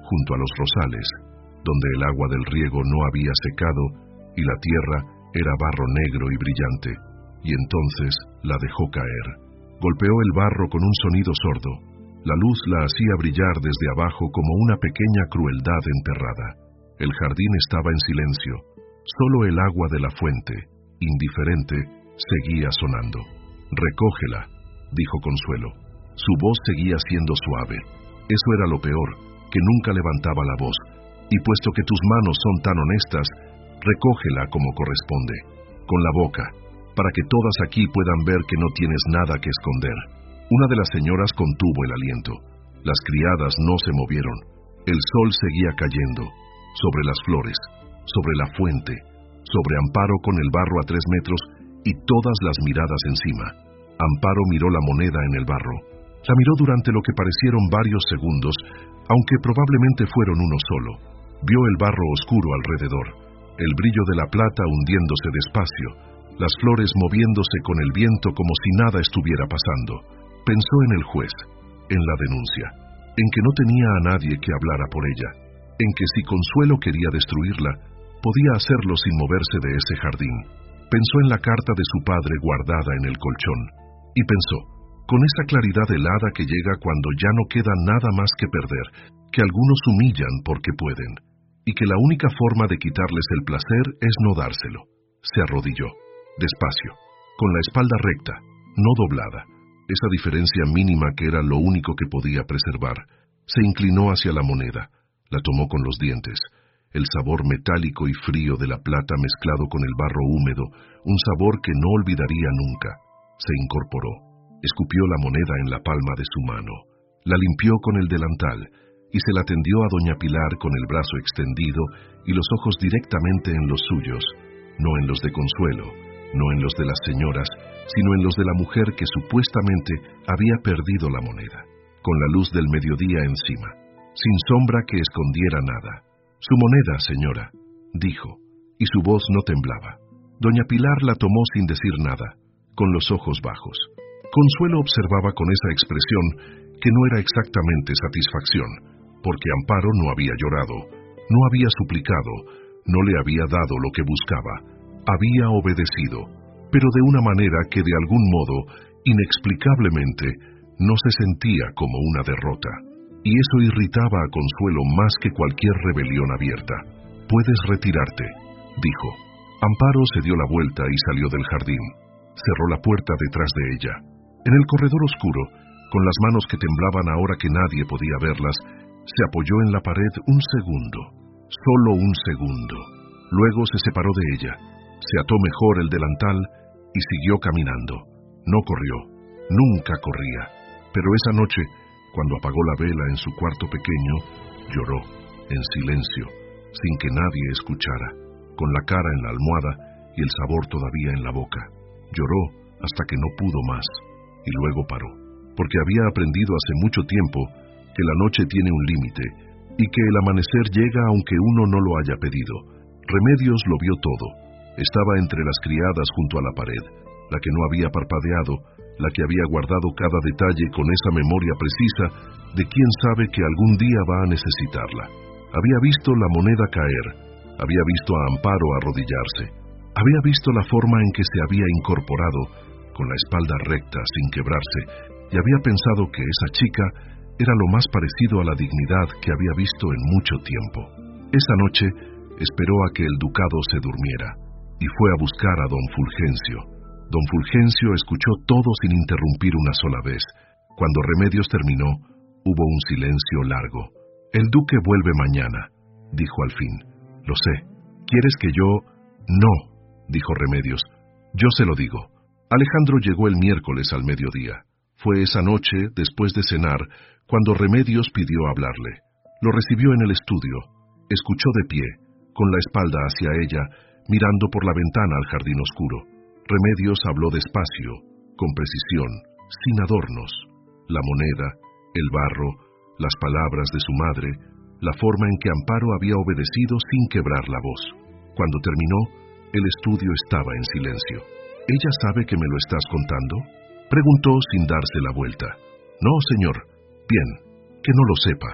junto a los rosales, donde el agua del riego no había secado y la tierra era barro negro y brillante, y entonces la dejó caer. Golpeó el barro con un sonido sordo. La luz la hacía brillar desde abajo como una pequeña crueldad enterrada. El jardín estaba en silencio. Solo el agua de la fuente, indiferente, seguía sonando. «Recógela», dijo Consuelo. Su voz seguía siendo suave. Eso era lo peor, que nunca levantaba la voz. «Y puesto que tus manos son tan honestas, recógela como corresponde, con la boca, para que todas aquí puedan ver que no tienes nada que esconder». Una de las señoras contuvo el aliento. Las criadas no se movieron. El sol seguía cayendo, sobre las flores, sobre la fuente, sobre Amparo con el barro a tres metros y todas las miradas encima. Amparo miró la moneda en el barro. La miró durante lo que parecieron varios segundos, aunque probablemente fueron uno solo. Vio el barro oscuro alrededor, el brillo de la plata hundiéndose despacio, las flores moviéndose con el viento como si nada estuviera pasando. Pensó en el juez, en la denuncia, en que no tenía a nadie que hablara por ella, en que si Consuelo quería destruirla, podía hacerlo sin moverse de ese jardín. Pensó en la carta de su padre guardada en el colchón, y pensó, con esa claridad helada que llega cuando ya no queda nada más que perder, que algunos humillan porque pueden, y que la única forma de quitarles el placer es no dárselo. Se arrodilló, despacio, con la espalda recta, no doblada. Esa diferencia mínima que era lo único que podía preservar. Se inclinó hacia la moneda, la tomó con los dientes. El sabor metálico y frío de la plata mezclado con el barro húmedo, un sabor que no olvidaría nunca. Se incorporó, escupió la moneda en la palma de su mano, la limpió con el delantal y se la tendió a doña Pilar con el brazo extendido y los ojos directamente en los suyos, no en los de Consuelo, no en los de las señoras, sino en los de la mujer que supuestamente había perdido la moneda, con la luz del mediodía encima, sin sombra que escondiera nada. «Su moneda, señora», dijo, y su voz no temblaba. Doña Pilar la tomó sin decir nada, con los ojos bajos. Consuelo observaba con esa expresión que no era exactamente satisfacción, porque Amparo no había llorado, no había suplicado, no le había dado lo que buscaba. Había obedecido, pero de una manera que de algún modo, inexplicablemente, no se sentía como una derrota. Y eso irritaba a Consuelo más que cualquier rebelión abierta. «Puedes retirarte», dijo. Amparo se dio la vuelta y salió del jardín. Cerró la puerta detrás de ella. En el corredor oscuro, con las manos que temblaban ahora que nadie podía verlas, se apoyó en la pared un segundo, solo un segundo. Luego se separó de ella. Se ató mejor el delantal y siguió caminando. No corrió, nunca corría, pero esa noche, cuando apagó la vela en su cuarto pequeño, lloró, en silencio, sin que nadie escuchara, con la cara en la almohada y el sabor todavía en la boca. Lloró hasta que no pudo más, y luego paró, porque había aprendido hace mucho tiempo que la noche tiene un límite, y que el amanecer llega aunque uno no lo haya pedido. Remedios lo vio todo. Estaba entre las criadas junto a la pared, la que no había parpadeado, la que había guardado cada detalle con esa memoria precisa de quien sabe que algún día va a necesitarla. Había visto la moneda caer, había visto a Amparo arrodillarse, había visto la forma en que se había incorporado, con la espalda recta, sin quebrarse, y había pensado que esa chica era lo más parecido a la dignidad que había visto en mucho tiempo. Esa noche esperó a que el ducado se durmiera, y fue a buscar a don Fulgencio. Don Fulgencio escuchó todo sin interrumpir una sola vez. Cuando Remedios terminó, hubo un silencio largo. «El duque vuelve mañana», dijo al fin. «Lo sé. ¿Quieres que yo...?» «No», dijo Remedios. «Yo se lo digo». Alejandro llegó el miércoles al mediodía. Fue esa noche, después de cenar, cuando Remedios pidió hablarle. Lo recibió en el estudio. Escuchó de pie, con la espalda hacia ella, mirando por la ventana al jardín oscuro. Remedios habló despacio, con precisión, sin adornos. La moneda, el barro, las palabras de su madre, la forma en que Amparo había obedecido sin quebrar la voz. Cuando terminó, el estudio estaba en silencio. «¿Ella sabe que me lo estás contando?», preguntó sin darse la vuelta. «No, señor. Bien, que no lo sepa.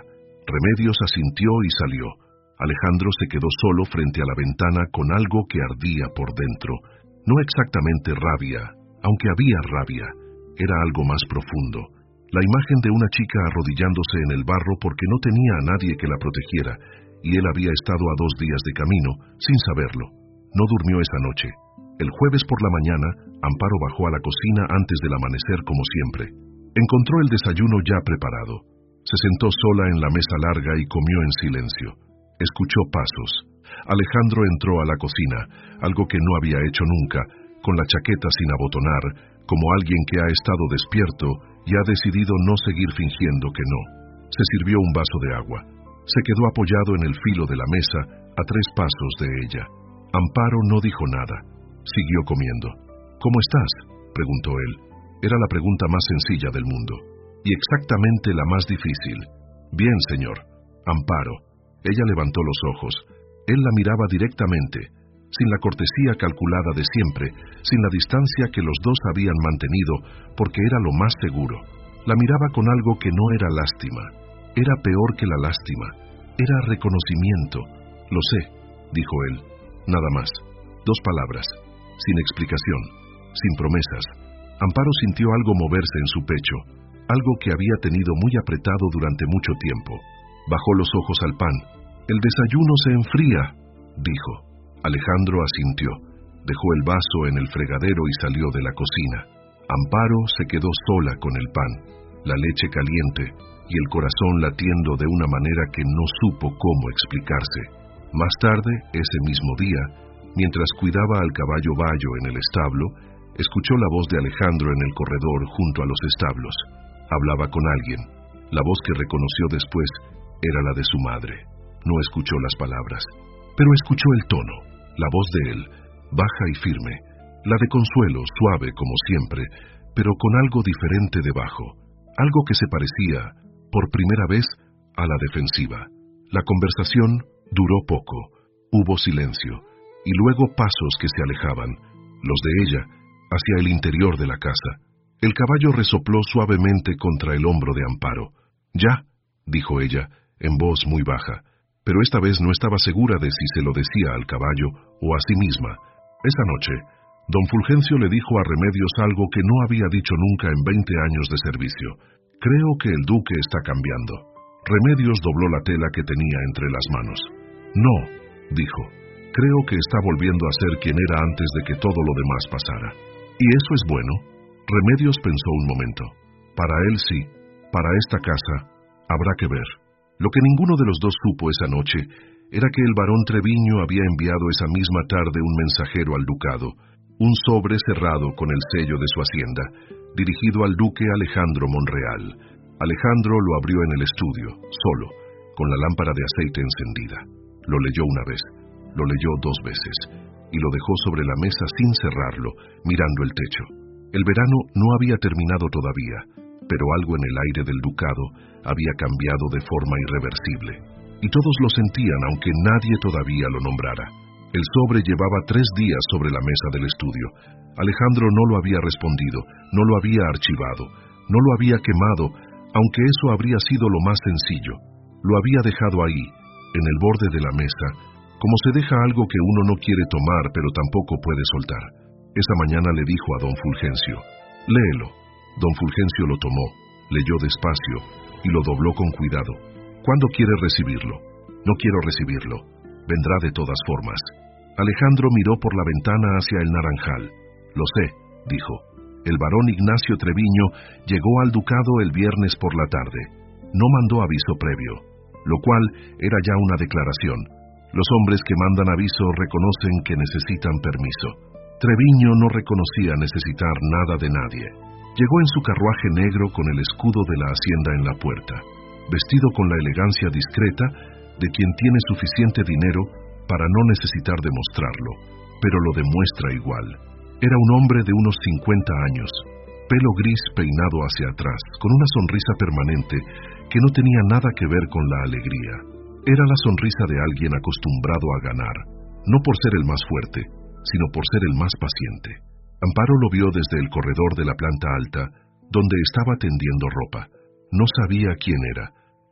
Remedios asintió y salió. Alejandro se quedó solo frente a la ventana con algo que ardía por dentro. No exactamente rabia, aunque había rabia. Era algo más profundo. La imagen de una chica arrodillándose en el barro porque no tenía a nadie que la protegiera, y él había estado a dos días de camino, sin saberlo. No durmió esa noche. El jueves por la mañana, Amparo bajó a la cocina antes del amanecer como siempre. Encontró el desayuno ya preparado. Se sentó sola en la mesa larga y comió en silencio. Escuchó pasos. Alejandro entró a la cocina, algo que no había hecho nunca, con la chaqueta sin abotonar, como alguien que ha estado despierto y ha decidido no seguir fingiendo que no. Se sirvió un vaso de agua. Se quedó apoyado en el filo de la mesa, a tres pasos de ella. Amparo no dijo nada. Siguió comiendo. ¿Cómo estás?, preguntó él. Era la pregunta más sencilla del mundo, y exactamente la más difícil. Bien, señor. Amparo. Ella levantó los ojos. Él la miraba directamente, sin la cortesía calculada de siempre, sin la distancia que los dos habían mantenido, porque era lo más seguro. La miraba con algo que no era lástima. Era peor que la lástima. Era reconocimiento. Lo sé, dijo él. Nada más. Dos palabras. Sin explicación. Sin promesas. Amparo sintió algo moverse en su pecho, algo que había tenido muy apretado durante mucho tiempo. Bajó los ojos al pan. «El desayuno se enfría», dijo. Alejandro asintió. Dejó el vaso en el fregadero y salió de la cocina. Amparo se quedó sola con el pan, la leche caliente y el corazón latiendo de una manera que no supo cómo explicarse. Más tarde, ese mismo día, mientras cuidaba al caballo Bayo en el establo, escuchó la voz de Alejandro en el corredor junto a los establos. Hablaba con alguien. La voz que reconoció después era la de su madre. No escuchó las palabras, pero escuchó el tono, la voz de él, baja y firme, la de Consuelo, suave como siempre, pero con algo diferente debajo, algo que se parecía, por primera vez, a la defensiva. La conversación duró poco, hubo silencio, y luego pasos que se alejaban, los de ella, hacia el interior de la casa. El caballo resopló suavemente contra el hombro de Amparo. «Ya», dijo ella, en voz muy baja, pero esta vez no estaba segura de si se lo decía al caballo o a sí misma. Esa noche, don Fulgencio le dijo a Remedios algo que no había dicho nunca en veinte años de servicio. «Creo que el duque está cambiando». Remedios dobló la tela que tenía entre las manos. «No», dijo, «creo que está volviendo a ser quien era antes de que todo lo demás pasara». «¿Y eso es bueno?». Remedios pensó un momento. «Para él sí, para esta casa, habrá que ver». Lo que ninguno de los dos supo esa noche era que el barón Treviño había enviado esa misma tarde un mensajero al ducado, un sobre cerrado con el sello de su hacienda, dirigido al duque Alejandro Monreal. Alejandro lo abrió en el estudio, solo, con la lámpara de aceite encendida. Lo leyó una vez, lo leyó dos veces, y lo dejó sobre la mesa sin cerrarlo, mirando el techo. El verano no había terminado todavía, pero algo en el aire del ducado había cambiado de forma irreversible, y todos lo sentían aunque nadie todavía lo nombrara. El sobre llevaba tres días sobre la mesa del estudio. Alejandro no lo había respondido, no lo había archivado, no lo había quemado, aunque eso habría sido lo más sencillo. Lo había dejado ahí, en el borde de la mesa, como se deja algo que uno no quiere tomar pero tampoco puede soltar. Esa mañana le dijo a don Fulgencio: «Léelo». Don Fulgencio lo tomó, leyó despacio y lo dobló con cuidado. «¿Cuándo quiere recibirlo?» «No quiero recibirlo. Vendrá de todas formas». Alejandro miró por la ventana hacia el naranjal. «Lo sé», dijo. «El barón Ignacio Treviño llegó al ducado el viernes por la tarde. No mandó aviso previo, lo cual era ya una declaración. Los hombres que mandan aviso reconocen que necesitan permiso. Treviño no reconocía necesitar nada de nadie. Llegó en su carruaje negro con el escudo de la hacienda en la puerta, vestido con la elegancia discreta de quien tiene suficiente dinero para no necesitar demostrarlo, pero lo demuestra igual. Era un hombre de unos cincuenta años, pelo gris peinado hacia atrás, con una sonrisa permanente que no tenía nada que ver con la alegría. Era la sonrisa de alguien acostumbrado a ganar, no por ser el más fuerte, sino por ser el más paciente. Amparo lo vio desde el corredor de la planta alta, donde estaba tendiendo ropa. No sabía quién era,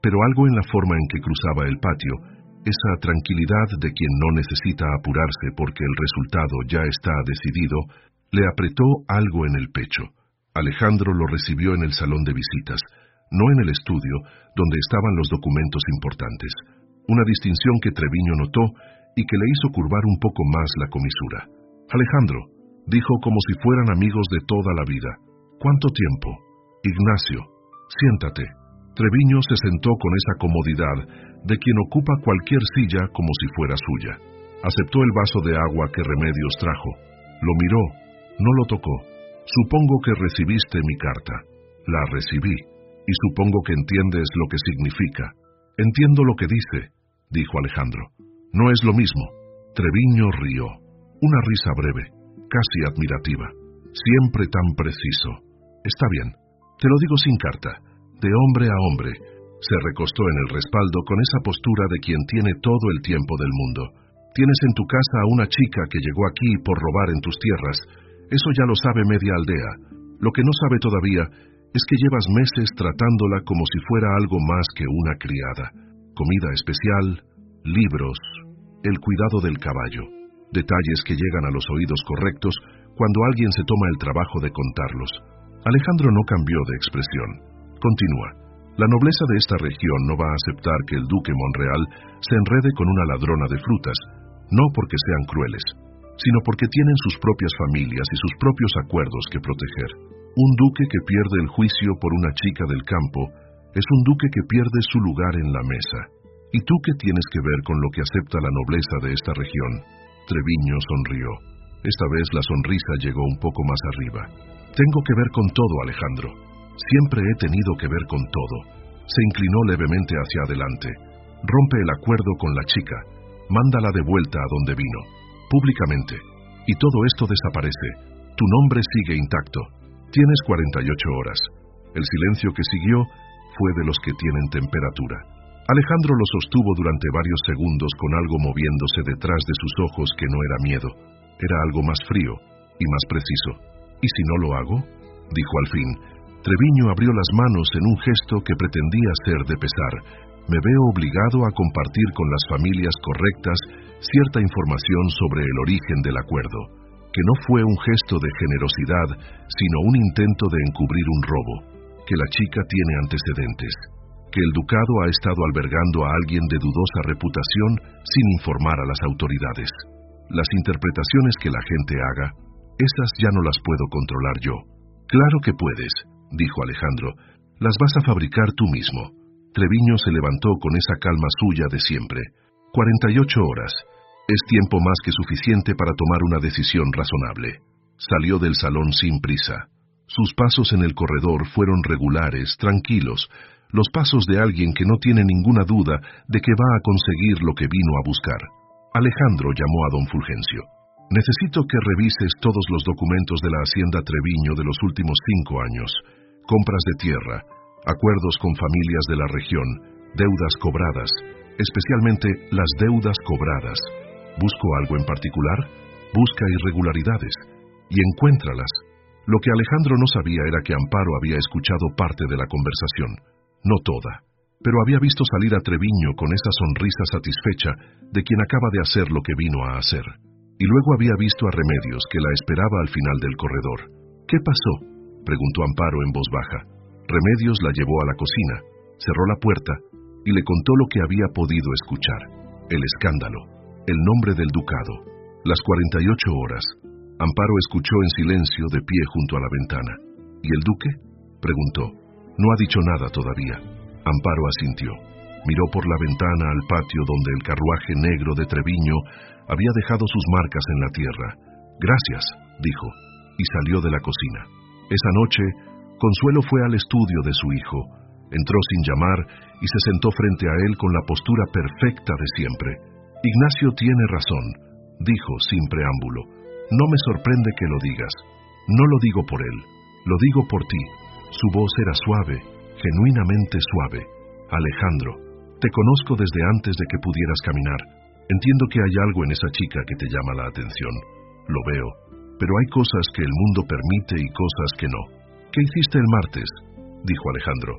pero algo en la forma en que cruzaba el patio, esa tranquilidad de quien no necesita apurarse porque el resultado ya está decidido, le apretó algo en el pecho. Alejandro lo recibió en el salón de visitas, no en el estudio, donde estaban los documentos importantes. Una distinción que Treviño notó y que le hizo curvar un poco más la comisura. Alejandro, dijo como si fueran amigos de toda la vida. ¿Cuánto tiempo? Ignacio, siéntate. Treviño se sentó con esa comodidad de quien ocupa cualquier silla como si fuera suya. Aceptó el vaso de agua que Remedios trajo. Lo miró, no lo tocó. Supongo que recibiste mi carta. La recibí, y supongo que entiendes lo que significa. Entiendo lo que dice, dijo Alejandro. No es lo mismo. Treviño rió. Una risa breve, casi admirativa. Siempre tan preciso. Está bien, te lo digo sin carta. De hombre a hombre, se recostó en el respaldo con esa postura de quien tiene todo el tiempo del mundo. Tienes en tu casa a una chica que llegó aquí por robar en tus tierras. Eso ya lo sabe media aldea. Lo que no sabe todavía es que llevas meses tratándola como si fuera algo más que una criada. Comida especial, libros, el cuidado del caballo. Detalles que llegan a los oídos correctos cuando alguien se toma el trabajo de contarlos. Alejandro no cambió de expresión. Continúa. La nobleza de esta región no va a aceptar que el duque Monreal se enrede con una ladrona de frutas, no porque sean crueles, sino porque tienen sus propias familias y sus propios acuerdos que proteger. Un duque que pierde el juicio por una chica del campo es un duque que pierde su lugar en la mesa. ¿Y tú qué tienes que ver con lo que acepta la nobleza de esta región? Treviño sonrió. Esta vez la sonrisa llegó un poco más arriba. Tengo que ver con todo, Alejandro. Siempre he tenido que ver con todo. Se inclinó levemente hacia adelante. Rompe el acuerdo con la chica. Mándala de vuelta a donde vino. Públicamente. Y todo esto desaparece. Tu nombre sigue intacto. Tienes cuarenta y ocho horas. El silencio que siguió fue de los que tienen temperatura. Alejandro lo sostuvo durante varios segundos con algo moviéndose detrás de sus ojos que no era miedo. Era algo más frío y más preciso. ¿Y si no lo hago? Dijo al fin. Treviño abrió las manos en un gesto que pretendía ser de pesar. Me veo obligado a compartir con las familias correctas cierta información sobre el origen del acuerdo, que no fue un gesto de generosidad, sino un intento de encubrir un robo, que la chica tiene antecedentes, que el ducado ha estado albergando a alguien de dudosa reputación sin informar a las autoridades. Las interpretaciones que la gente haga, esas ya no las puedo controlar yo. Claro que puedes, dijo Alejandro, las vas a fabricar tú mismo. Treviño se levantó con esa calma suya de siempre. Cuarenta y ocho horas. Es tiempo más que suficiente para tomar una decisión razonable. Salió del salón sin prisa. Sus pasos en el corredor fueron regulares, tranquilos, los pasos de alguien que no tiene ninguna duda de que va a conseguir lo que vino a buscar. Alejandro llamó a don Fulgencio. Necesito que revises todos los documentos de la hacienda Treviño de los últimos cinco años. Compras de tierra, acuerdos con familias de la región, deudas cobradas, especialmente las deudas cobradas. ¿Busco algo en particular? Busca irregularidades y encuéntralas. Lo que Alejandro no sabía era que Amparo había escuchado parte de la conversación, no toda, pero había visto salir a Treviño con esa sonrisa satisfecha de quien acaba de hacer lo que vino a hacer. Y luego había visto a Remedios que la esperaba al final del corredor. ¿Qué pasó?, preguntó Amparo en voz baja. Remedios la llevó a la cocina, cerró la puerta y le contó lo que había podido escuchar. El escándalo, el nombre del ducado, las cuarenta y ocho horas. Amparo escuchó en silencio de pie junto a la ventana. ¿Y el duque?, preguntó. No ha dicho nada todavía. Amparo asintió. Miró por la ventana al patio donde el carruaje negro de Treviño había dejado sus marcas en la tierra. Gracias, dijo, y salió de la cocina. Esa noche, Consuelo fue al estudio de su hijo, entró sin llamar y se sentó frente a él con la postura perfecta de siempre. Ignacio tiene razón, dijo sin preámbulo. No me sorprende que lo digas. No lo digo por él, lo digo por ti. Su voz era suave, genuinamente suave. Alejandro, te conozco desde antes de que pudieras caminar. Entiendo que hay algo en esa chica que te llama la atención. Lo veo, pero hay cosas que el mundo permite y cosas que no. ¿Qué hiciste el martes?, dijo Alejandro.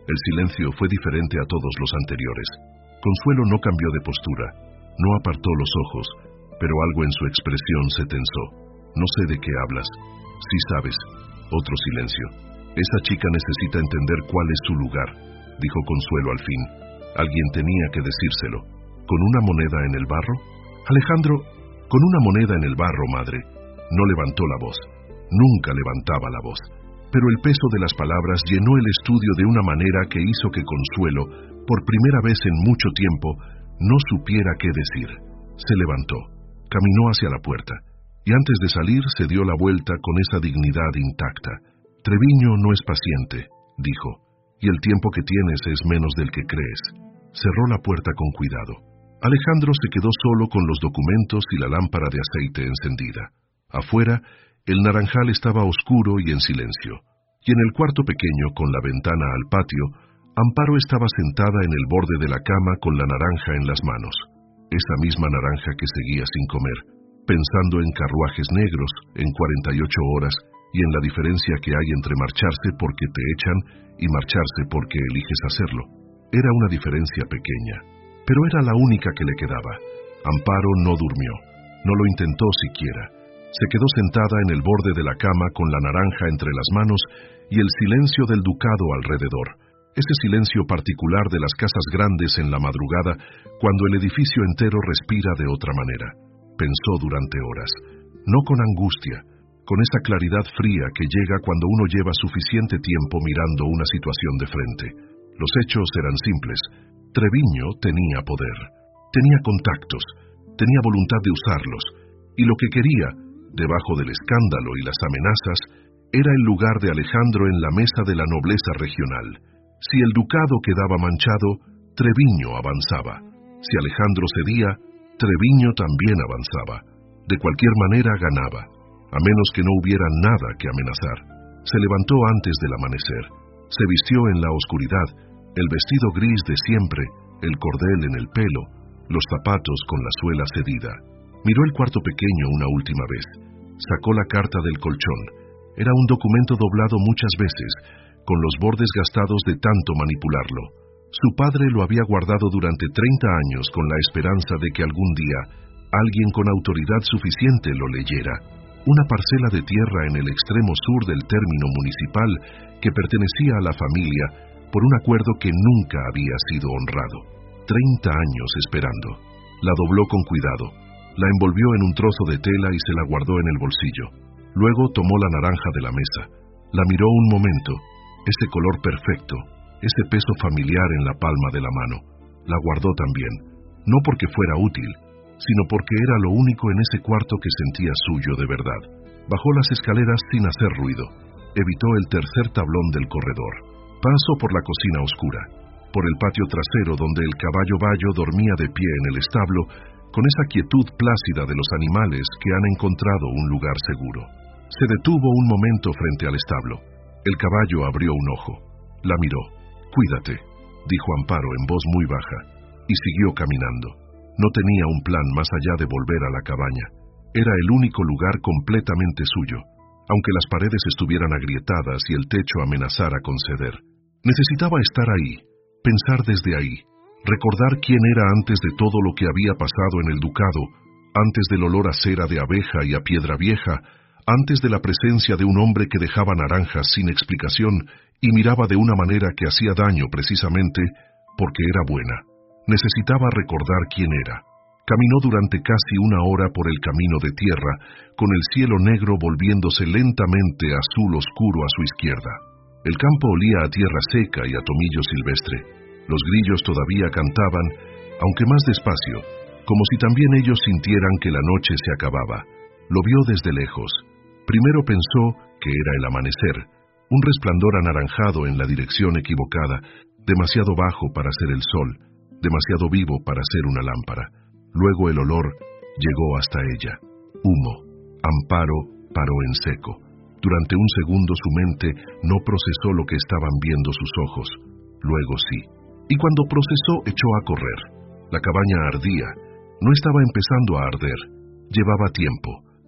El silencio fue diferente a todos los anteriores. Consuelo no cambió de postura, no apartó los ojos, pero algo en su expresión se tensó. No sé de qué hablas. Sí sabes. Otro silencio. Esa chica necesita entender cuál es su lugar, dijo Consuelo al fin. Alguien tenía que decírselo. ¿Con una moneda en el barro? Alejandro, con una moneda en el barro, madre. No levantó la voz. Nunca levantaba la voz. Pero el peso de las palabras llenó el estudio de una manera que hizo que Consuelo, por primera vez en mucho tiempo, no supiera qué decir. Se levantó, caminó hacia la puerta, y antes de salir se dio la vuelta con esa dignidad intacta. Treviño no es paciente, dijo, y el tiempo que tienes es menos del que crees. Cerró la puerta con cuidado. Alejandro se quedó solo con los documentos y la lámpara de aceite encendida. Afuera, el naranjal estaba oscuro y en silencio, y en el cuarto pequeño, con la ventana al patio, Amparo estaba sentada en el borde de la cama con la naranja en las manos, esa misma naranja que seguía sin comer, pensando en carruajes negros, en cuarenta y ocho horas, y en la diferencia que hay entre marcharse porque te echan y marcharse porque eliges hacerlo. Era una diferencia pequeña, pero era la única que le quedaba. Amparo no durmió, no lo intentó siquiera. Se quedó sentada en el borde de la cama con la naranja entre las manos y el silencio del ducado alrededor, ese silencio particular de las casas grandes en la madrugada cuando el edificio entero respira de otra manera. Pensó durante horas, no con angustia, con esa claridad fría que llega cuando uno lleva suficiente tiempo mirando una situación de frente. Los hechos eran simples. Treviño tenía poder, tenía contactos, tenía voluntad de usarlos, y lo que quería, debajo del escándalo y las amenazas, era el lugar de Alejandro en la mesa de la nobleza regional. Si el ducado quedaba manchado, Treviño avanzaba. Si Alejandro cedía, Treviño también avanzaba. De cualquier manera ganaba, a menos que no hubiera nada que amenazar. Se levantó antes del amanecer. Se vistió en la oscuridad, el vestido gris de siempre, el cordel en el pelo, los zapatos con la suela cedida. Miró el cuarto pequeño una última vez. Sacó la carta del colchón. Era un documento doblado muchas veces, con los bordes gastados de tanto manipularlo. Su padre lo había guardado durante treinta años con la esperanza de que algún día alguien con autoridad suficiente lo leyera. Una parcela de tierra en el extremo sur del término municipal que pertenecía a la familia por un acuerdo que nunca había sido honrado. Treinta años esperando. La dobló con cuidado. La envolvió en un trozo de tela y se la guardó en el bolsillo. Luego tomó la naranja de la mesa. La miró un momento. Ese color perfecto, ese peso familiar en la palma de la mano. La guardó también, no porque fuera útil, sino porque era lo único en ese cuarto que sentía suyo de verdad. Bajó las escaleras sin hacer ruido. Evitó el tercer tablón del corredor. Pasó por la cocina oscura, por el patio trasero donde el caballo bayo dormía de pie en el establo, con esa quietud plácida de los animales que han encontrado un lugar seguro. Se detuvo un momento frente al establo. El caballo abrió un ojo. La miró. «Cuídate», dijo Amparo en voz muy baja, y siguió caminando. No tenía un plan más allá de volver a la cabaña. Era el único lugar completamente suyo, aunque las paredes estuvieran agrietadas y el techo amenazara con ceder. Necesitaba estar ahí, pensar desde ahí, recordar quién era antes de todo lo que había pasado en el ducado, antes del olor a cera de abeja y a piedra vieja, antes de la presencia de un hombre que dejaba naranjas sin explicación y miraba de una manera que hacía daño precisamente porque era buena. Necesitaba recordar quién era. Caminó durante casi una hora por el camino de tierra, con el cielo negro volviéndose lentamente azul oscuro a su izquierda. El campo olía a tierra seca y a tomillo silvestre. Los grillos todavía cantaban, aunque más despacio, como si también ellos sintieran que la noche se acababa. Lo vio desde lejos. Primero pensó que era el amanecer, un resplandor anaranjado en la dirección equivocada, demasiado bajo para ser el sol, demasiado vivo para ser una lámpara. Luego el olor llegó hasta ella. Humo. Amparo paró en seco. Durante un segundo su mente no procesó lo que estaban viendo sus ojos. Luego sí. Y cuando procesó, echó a correr. La cabaña ardía. No estaba empezando a arder. Llevaba tiempo.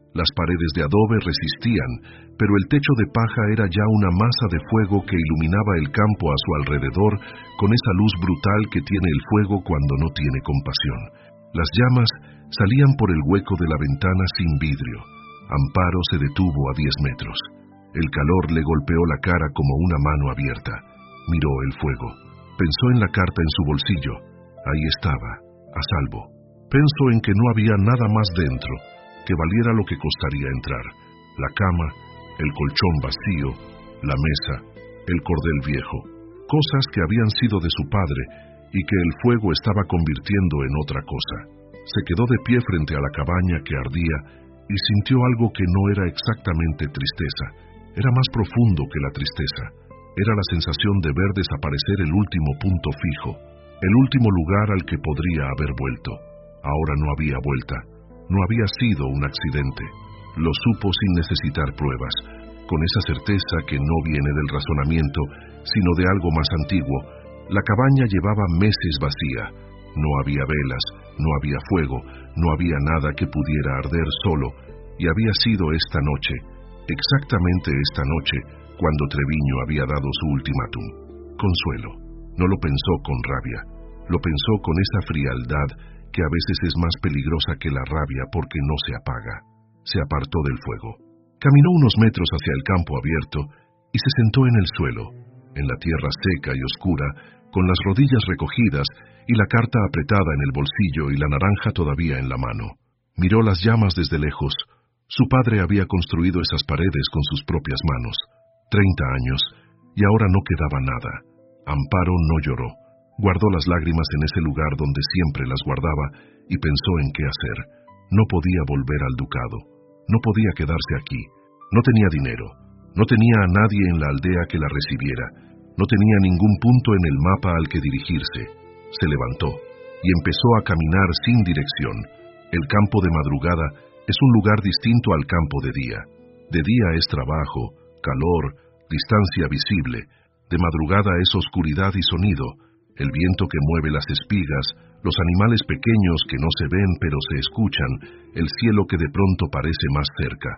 Las paredes de adobe resistían, pero el techo de paja era ya una masa de fuego que iluminaba el campo a su alrededor con esa luz brutal que tiene el fuego cuando no tiene compasión. Las llamas salían por el hueco de la ventana sin vidrio. Amparo se detuvo a diez metros. El calor le golpeó la cara como una mano abierta. Miró el fuego. Pensó en la carta en su bolsillo. Ahí estaba, a salvo. Pensó en que no había nada más dentro que valiera lo que costaría entrar. La cama, el colchón vacío, la mesa, el cordel viejo. Cosas que habían sido de su padre y que el fuego estaba convirtiendo en otra cosa. Se quedó de pie frente a la cabaña que ardía y sintió algo que no era exactamente tristeza. Era más profundo que la tristeza. Era la sensación de ver desaparecer el último punto fijo, el último lugar al que podría haber vuelto. Ahora no había vuelta. No había sido un accidente. Lo supo sin necesitar pruebas, con esa certeza que no viene del razonamiento, sino de algo más antiguo. La cabaña llevaba meses vacía. No había velas, no había fuego, no había nada que pudiera arder solo, y había sido esta noche, exactamente esta noche, cuando Treviño había dado su ultimátum. Consuelo. No lo pensó con rabia, lo pensó con esa frialdad que a veces es más peligrosa que la rabia porque no se apaga. Se apartó del fuego. Caminó unos metros hacia el campo abierto y se sentó en el suelo, en la tierra seca y oscura, con las rodillas recogidas y la carta apretada en el bolsillo y la naranja todavía en la mano. Miró las llamas desde lejos. Su padre había construido esas paredes con sus propias manos. Treinta años, y ahora no quedaba nada. Amparo no lloró. Guardó las lágrimas en ese lugar donde siempre las guardaba y pensó en qué hacer. No podía volver al ducado. No podía quedarse aquí. No tenía dinero. No tenía a nadie en la aldea que la recibiera. No tenía ningún punto en el mapa al que dirigirse. Se levantó y empezó a caminar sin dirección. El campo de madrugada es un lugar distinto al campo de día. De día es trabajo, calor, distancia visible. De madrugada es oscuridad y sonido. El viento que mueve las espigas, los animales pequeños que no se ven pero se escuchan, el cielo que de pronto parece más cerca.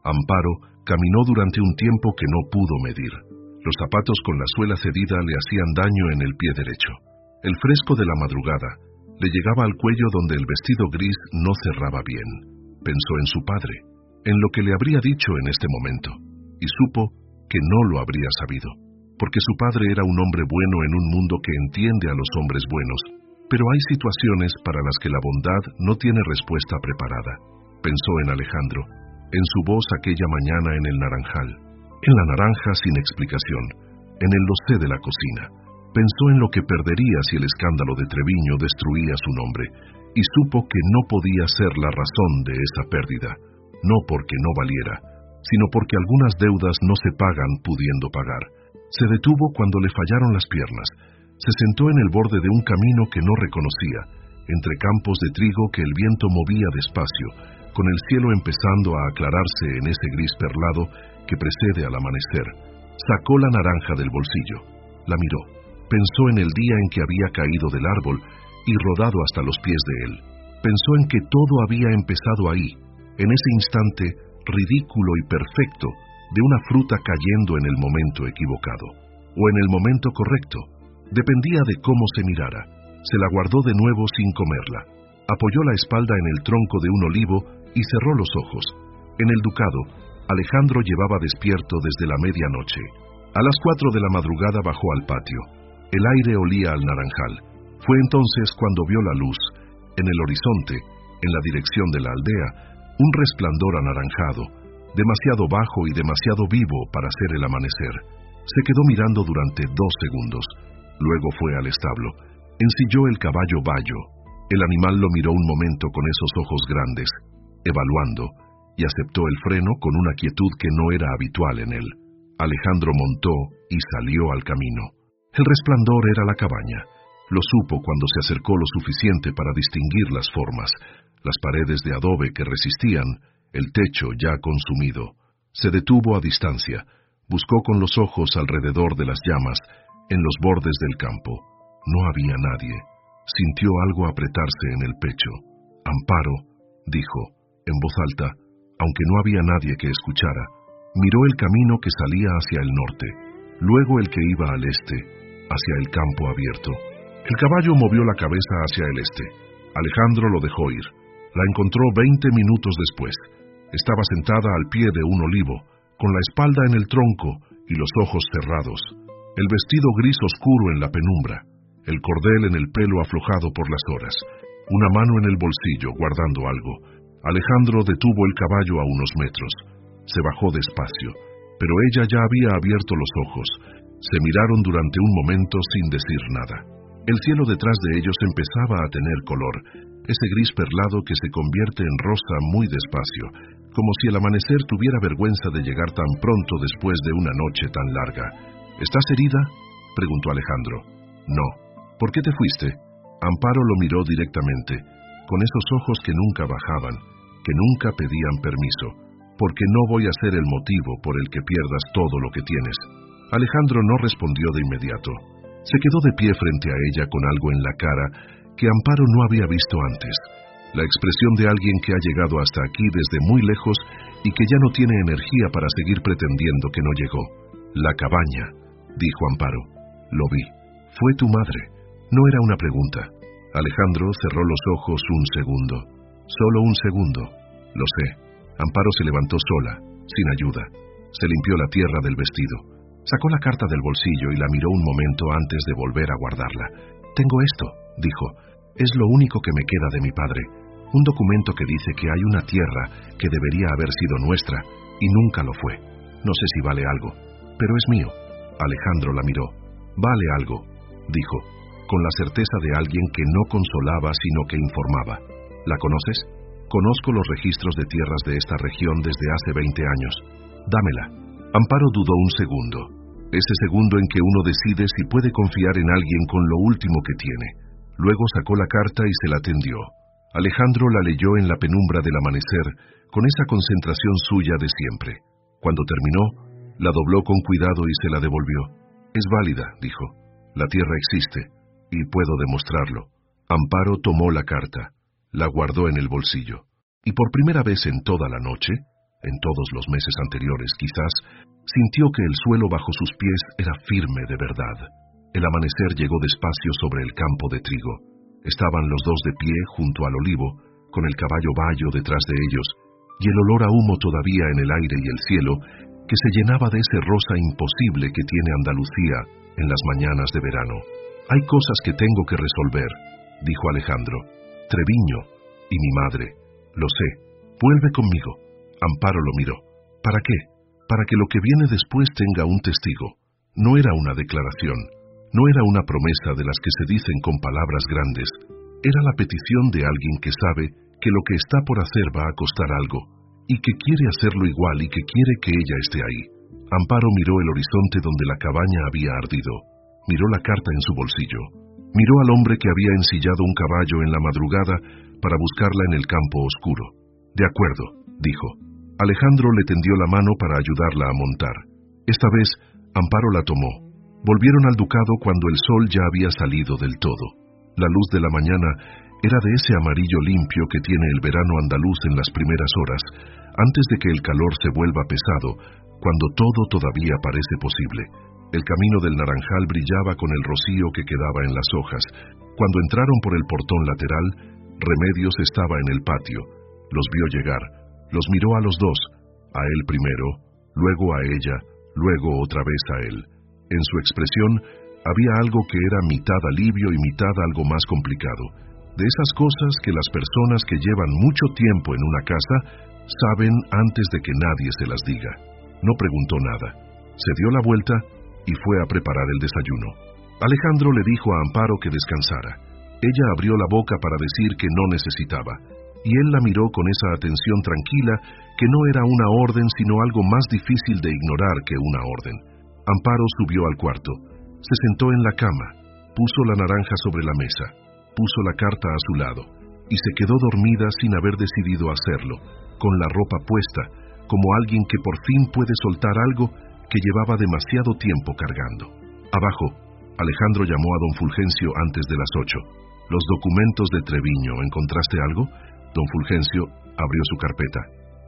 Amparo caminó durante un tiempo que no pudo medir. Los zapatos con la suela cedida le hacían daño en el pie derecho. El fresco de la madrugada le llegaba al cuello donde el vestido gris no cerraba bien. Pensó en su padre, en lo que le habría dicho en este momento, y supo que no lo habría sabido, porque su padre era un hombre bueno en un mundo que entiende a los hombres buenos, pero hay situaciones para las que la bondad no tiene respuesta preparada. Pensó en Alejandro, en su voz aquella mañana en el naranjal, en la naranja sin explicación, en el losé de la cocina. Pensó en lo que perdería si el escándalo de Treviño destruía su nombre, y supo que no podía ser la razón de esa pérdida, no porque no valiera, sino porque algunas deudas no se pagan pudiendo pagar. Se detuvo cuando le fallaron las piernas. Se sentó en el borde de un camino que no reconocía, entre campos de trigo que el viento movía despacio, con el cielo empezando a aclararse en ese gris perlado que precede al amanecer. Sacó la naranja del bolsillo, la miró, pensó en el día en que había caído del árbol y rodado hasta los pies de él. Pensó en que todo había empezado ahí, en ese instante ridículo y perfecto de una fruta cayendo en el momento equivocado, o en el momento correcto. Dependía de cómo se mirara. Se la guardó de nuevo sin comerla. Apoyó la espalda en el tronco de un olivo y cerró los ojos. En el ducado, Alejandro llevaba despierto desde la medianoche. A las cuatro de la madrugada bajó al patio. El aire olía al naranjal. Fue entonces cuando vio la luz. En el horizonte, en la dirección de la aldea, un resplandor anaranjado, demasiado bajo y demasiado vivo para ser el amanecer. Se quedó mirando durante dos segundos. Luego fue al establo. Ensilló el caballo Bayo. El animal lo miró un momento con esos ojos grandes, evaluando, y aceptó el freno con una quietud que no era habitual en él. Alejandro montó y salió al camino. El resplandor era la cabaña. Lo supo cuando se acercó lo suficiente para distinguir las formas, las paredes de adobe que resistían, el techo ya consumido. Se detuvo a distancia, buscó con los ojos alrededor de las llamas, en los bordes del campo. No había nadie. Sintió algo apretarse en el pecho. Amparo, dijo, en voz alta, Aunque no había nadie que escuchara, miró el camino que salía hacia el norte, luego el que iba al este, hacia el campo abierto. El caballo movió la cabeza hacia el este. Alejandro lo dejó ir. La encontró veinte minutos después. Estaba sentada al pie de un olivo, con la espalda en el tronco y los ojos cerrados, el vestido gris oscuro en la penumbra, el cordel en el pelo aflojado por las horas, una mano en el bolsillo guardando algo. Alejandro detuvo el caballo a unos metros. Se bajó despacio, pero ella ya había abierto los ojos. Se miraron durante un momento sin decir nada. El cielo detrás de ellos empezaba a tener color, ese gris perlado que se convierte en rosa muy despacio, como si el amanecer tuviera vergüenza de llegar tan pronto después de una noche tan larga. ¿Estás herida?, preguntó Alejandro. No. ¿Por qué te fuiste? Amparo lo miró directamente, con esos ojos que nunca bajaban, que nunca pedían permiso. Porque no voy a ser el motivo por el que pierdas todo lo que tienes. Alejandro no respondió de inmediato. Se quedó de pie frente a ella con algo en la cara que Amparo no había visto antes. La expresión de alguien que ha llegado hasta aquí desde muy lejos y que ya no tiene energía para seguir pretendiendo que no llegó. La cabaña, dijo Amparo. Lo vi. Fue tu madre. No era una pregunta. Alejandro cerró los ojos un segundo. Solo un segundo. Lo sé. Amparo se levantó sola, sin ayuda. Se limpió la tierra del vestido. Sacó la carta del bolsillo y la miró un momento antes de volver a guardarla. Tengo esto, dijo. Es lo único que me queda de mi padre. Un documento que dice que hay una tierra que debería haber sido nuestra y nunca lo fue. No sé si vale algo, pero es mío. Alejandro la miró. Vale algo, dijo, con la certeza de alguien que no consolaba sino que informaba. ¿La conoces? Conozco los registros de tierras de esta región desde hace veinte años. Dámela. Amparo dudó un segundo. Ese segundo en que uno decide si puede confiar en alguien con lo último que tiene. Luego sacó la carta y se la tendió. Alejandro la leyó en la penumbra del amanecer, con esa concentración suya de siempre. Cuando terminó, la dobló con cuidado y se la devolvió. Es válida, dijo. La tierra existe, y puedo demostrarlo. Amparo tomó la carta. La guardó en el bolsillo, y por primera vez en toda la noche, en todos los meses anteriores quizás, sintió que el suelo bajo sus pies era firme de verdad. El amanecer llegó despacio sobre el campo de trigo. Estaban los dos de pie junto al olivo, con el caballo bayo detrás de ellos, y el olor a humo todavía en el aire y el cielo, que se llenaba de ese rosa imposible que tiene Andalucía en las mañanas de verano. Hay cosas que tengo que resolver, dijo Alejandro. Treviño y mi madre. Lo sé. Vuelve conmigo. Amparo lo miró. ¿Para qué? Para que lo que viene después tenga un testigo. No era una declaración. No era una promesa de las que se dicen con palabras grandes. Era la petición de alguien que sabe que lo que está por hacer va a costar algo, y que quiere hacerlo igual y que quiere que ella esté ahí. Amparo miró el horizonte donde la cabaña había ardido. Miró la carta en su bolsillo. Miró al hombre que había ensillado un caballo en la madrugada para buscarla en el campo oscuro. De acuerdo, dijo. Alejandro le tendió la mano para ayudarla a montar. Esta vez, Amparo la tomó. Volvieron al ducado cuando el sol ya había salido del todo. La luz de la mañana era de ese amarillo limpio que tiene el verano andaluz en las primeras horas, antes de que el calor se vuelva pesado, cuando todo todavía parece posible. El camino del naranjal brillaba con el rocío que quedaba en las hojas. Cuando entraron por el portón lateral, Remedios estaba en el patio. Los vio llegar. Los miró a los dos, a él primero, luego a ella, luego otra vez a él. En su expresión había algo que era mitad alivio y mitad algo más complicado. De esas cosas que las personas que llevan mucho tiempo en una casa saben antes de que nadie se las diga. No preguntó nada. Se dio la vuelta y fue a preparar el desayuno. Alejandro le dijo a Amparo que descansara. Ella abrió la boca para decir que no necesitaba, y él la miró con esa atención tranquila que no era una orden sino algo más difícil de ignorar que una orden. Amparo subió al cuarto, se sentó en la cama, puso la naranja sobre la mesa, puso la carta a su lado, y se quedó dormida sin haber decidido hacerlo, con la ropa puesta, como alguien que por fin puede soltar algo que llevaba demasiado tiempo cargando. Abajo, Alejandro llamó a don Fulgencio antes de las ocho. «Los documentos de Treviño, ¿encontraste algo?» Don Fulgencio abrió su carpeta.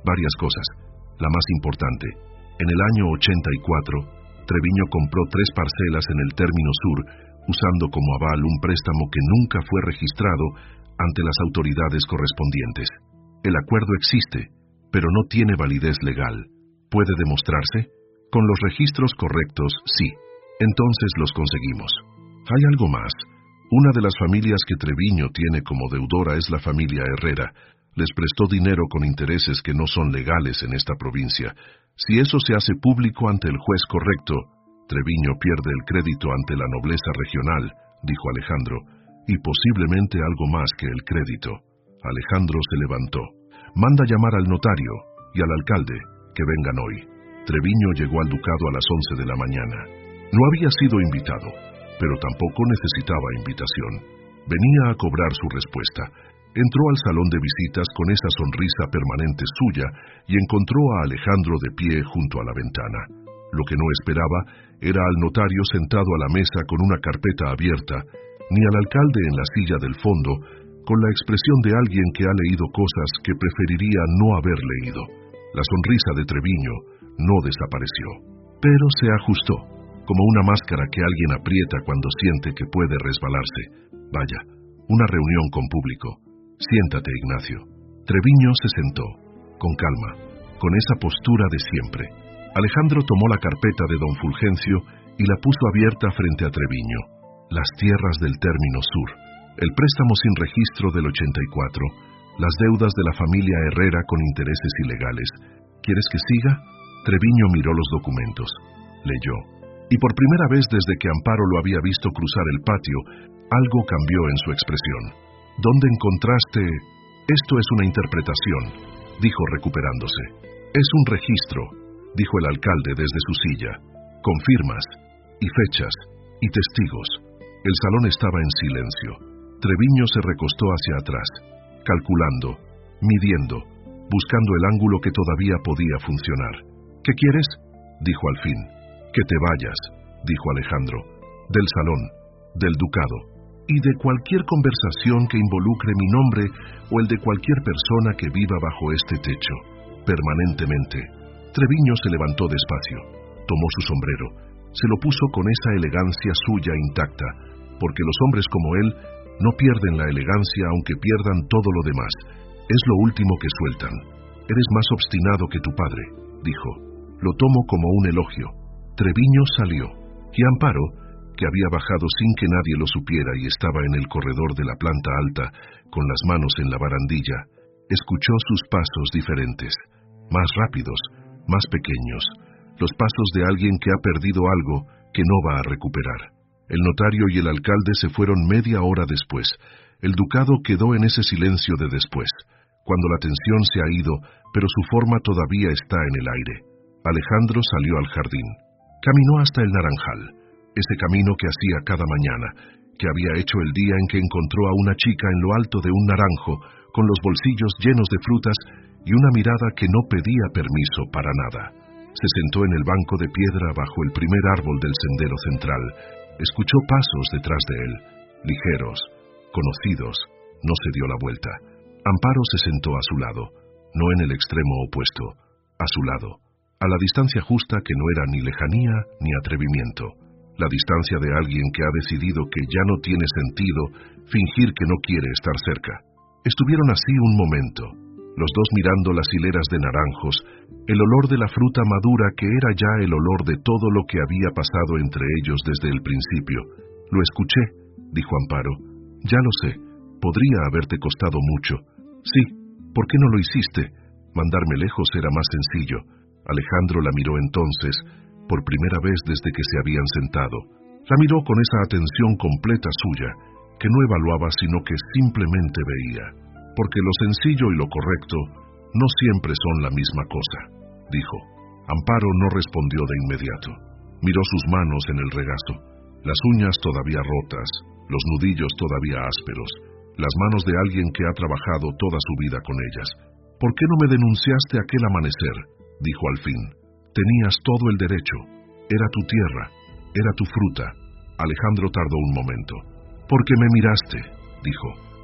Varias cosas. La más importante, en el año ochenta y cuatro, Treviño compró tres parcelas en el término sur, usando como aval un préstamo que nunca fue registrado ante las autoridades correspondientes. El acuerdo existe, pero no tiene validez legal. ¿Puede demostrarse? Con los registros correctos, sí. Entonces los conseguimos. Hay algo más. Una de las familias que Treviño tiene como deudora es la familia Herrera. Les prestó dinero con intereses que no son legales en esta provincia. Si eso se hace público ante el juez correcto, Treviño pierde el crédito ante la nobleza regional, dijo Alejandro, y posiblemente algo más que el crédito. Alejandro se levantó. Manda llamar al notario y al alcalde, que vengan hoy. Treviño llegó al ducado a las once de la mañana. No había sido invitado, pero tampoco necesitaba invitación. Venía a cobrar su respuesta. Entró al salón de visitas con esa sonrisa permanente suya y encontró a Alejandro de pie junto a la ventana. Lo que no esperaba era al notario sentado a la mesa con una carpeta abierta, ni al alcalde en la silla del fondo, con la expresión de alguien que ha leído cosas que preferiría no haber leído. La sonrisa de Treviño no desapareció, pero se ajustó, como una máscara que alguien aprieta cuando siente que puede resbalarse. Vaya, una reunión con público. Siéntate, Ignacio. Treviño se sentó, con calma, con esa postura de siempre. Alejandro tomó la carpeta de don Fulgencio y la puso abierta frente a Treviño. Las tierras del término sur, el préstamo sin registro del ochenta y cuatro, las deudas de la familia Herrera con intereses ilegales. ¿Quieres que siga? Treviño miró los documentos. Leyó. Y por primera vez desde que Amparo lo había visto cruzar el patio, algo cambió en su expresión. ¿Dónde encontraste? Esto es una interpretación, dijo recuperándose. Es un registro, dijo el alcalde desde su silla. Con firmas, y fechas, y testigos. El salón estaba en silencio. Treviño se recostó hacia atrás, calculando, midiendo, buscando el ángulo que todavía podía funcionar. ¿Qué quieres? Dijo al fin. Que te vayas, dijo Alejandro. Del salón, del ducado, y de cualquier conversación que involucre mi nombre o el de cualquier persona que viva bajo este techo, permanentemente. Treviño se levantó despacio, tomó su sombrero, se lo puso con esa elegancia suya intacta, porque los hombres como él no pierden la elegancia aunque pierdan todo lo demás. Es lo último que sueltan. Eres más obstinado que tu padre, dijo. Lo tomo como un elogio. Treviño salió, y Amparo, que había bajado sin que nadie lo supiera y estaba en el corredor de la planta alta, con las manos en la barandilla, escuchó sus pasos diferentes, más rápidos, más pequeños, los pasos de alguien que ha perdido algo que no va a recuperar. El notario y el alcalde se fueron media hora después. El ducado quedó en ese silencio de después, cuando la tensión se ha ido, pero su forma todavía está en el aire. Alejandro salió al jardín. Caminó hasta el naranjal, ese camino que hacía cada mañana, que había hecho el día en que encontró a una chica en lo alto de un naranjo, con los bolsillos llenos de frutas y una mirada que no pedía permiso para nada. Se sentó en el banco de piedra bajo el primer árbol del sendero central. Escuchó pasos detrás de él, ligeros, conocidos. No se dio la vuelta. Amparo se sentó a su lado, no en el extremo opuesto, a su lado, a la distancia justa que no era ni lejanía ni atrevimiento, la distancia de alguien que ha decidido que ya no tiene sentido fingir que no quiere estar cerca. Estuvieron así un momento, los dos mirando las hileras de naranjos, el olor de la fruta madura que era ya el olor de todo lo que había pasado entre ellos desde el principio. Lo escuché, dijo Amparo. Ya lo sé, podría haberte costado mucho. Sí, ¿por qué no lo hiciste? Mandarme lejos era más sencillo. Alejandro la miró entonces, por primera vez desde que se habían sentado. La miró con esa atención completa suya, que no evaluaba sino que simplemente veía. Porque lo sencillo y lo correcto no siempre son la misma cosa, dijo. Amparo no respondió de inmediato. Miró sus manos en el regazo, las uñas todavía rotas, los nudillos todavía ásperos, las manos de alguien que ha trabajado toda su vida con ellas. ¿Por qué no me denunciaste aquel amanecer?, dijo al fin. Tenías todo el derecho. Era tu tierra, era tu fruta. Alejandro tardó un momento. ¿Por qué me miraste?, dijo.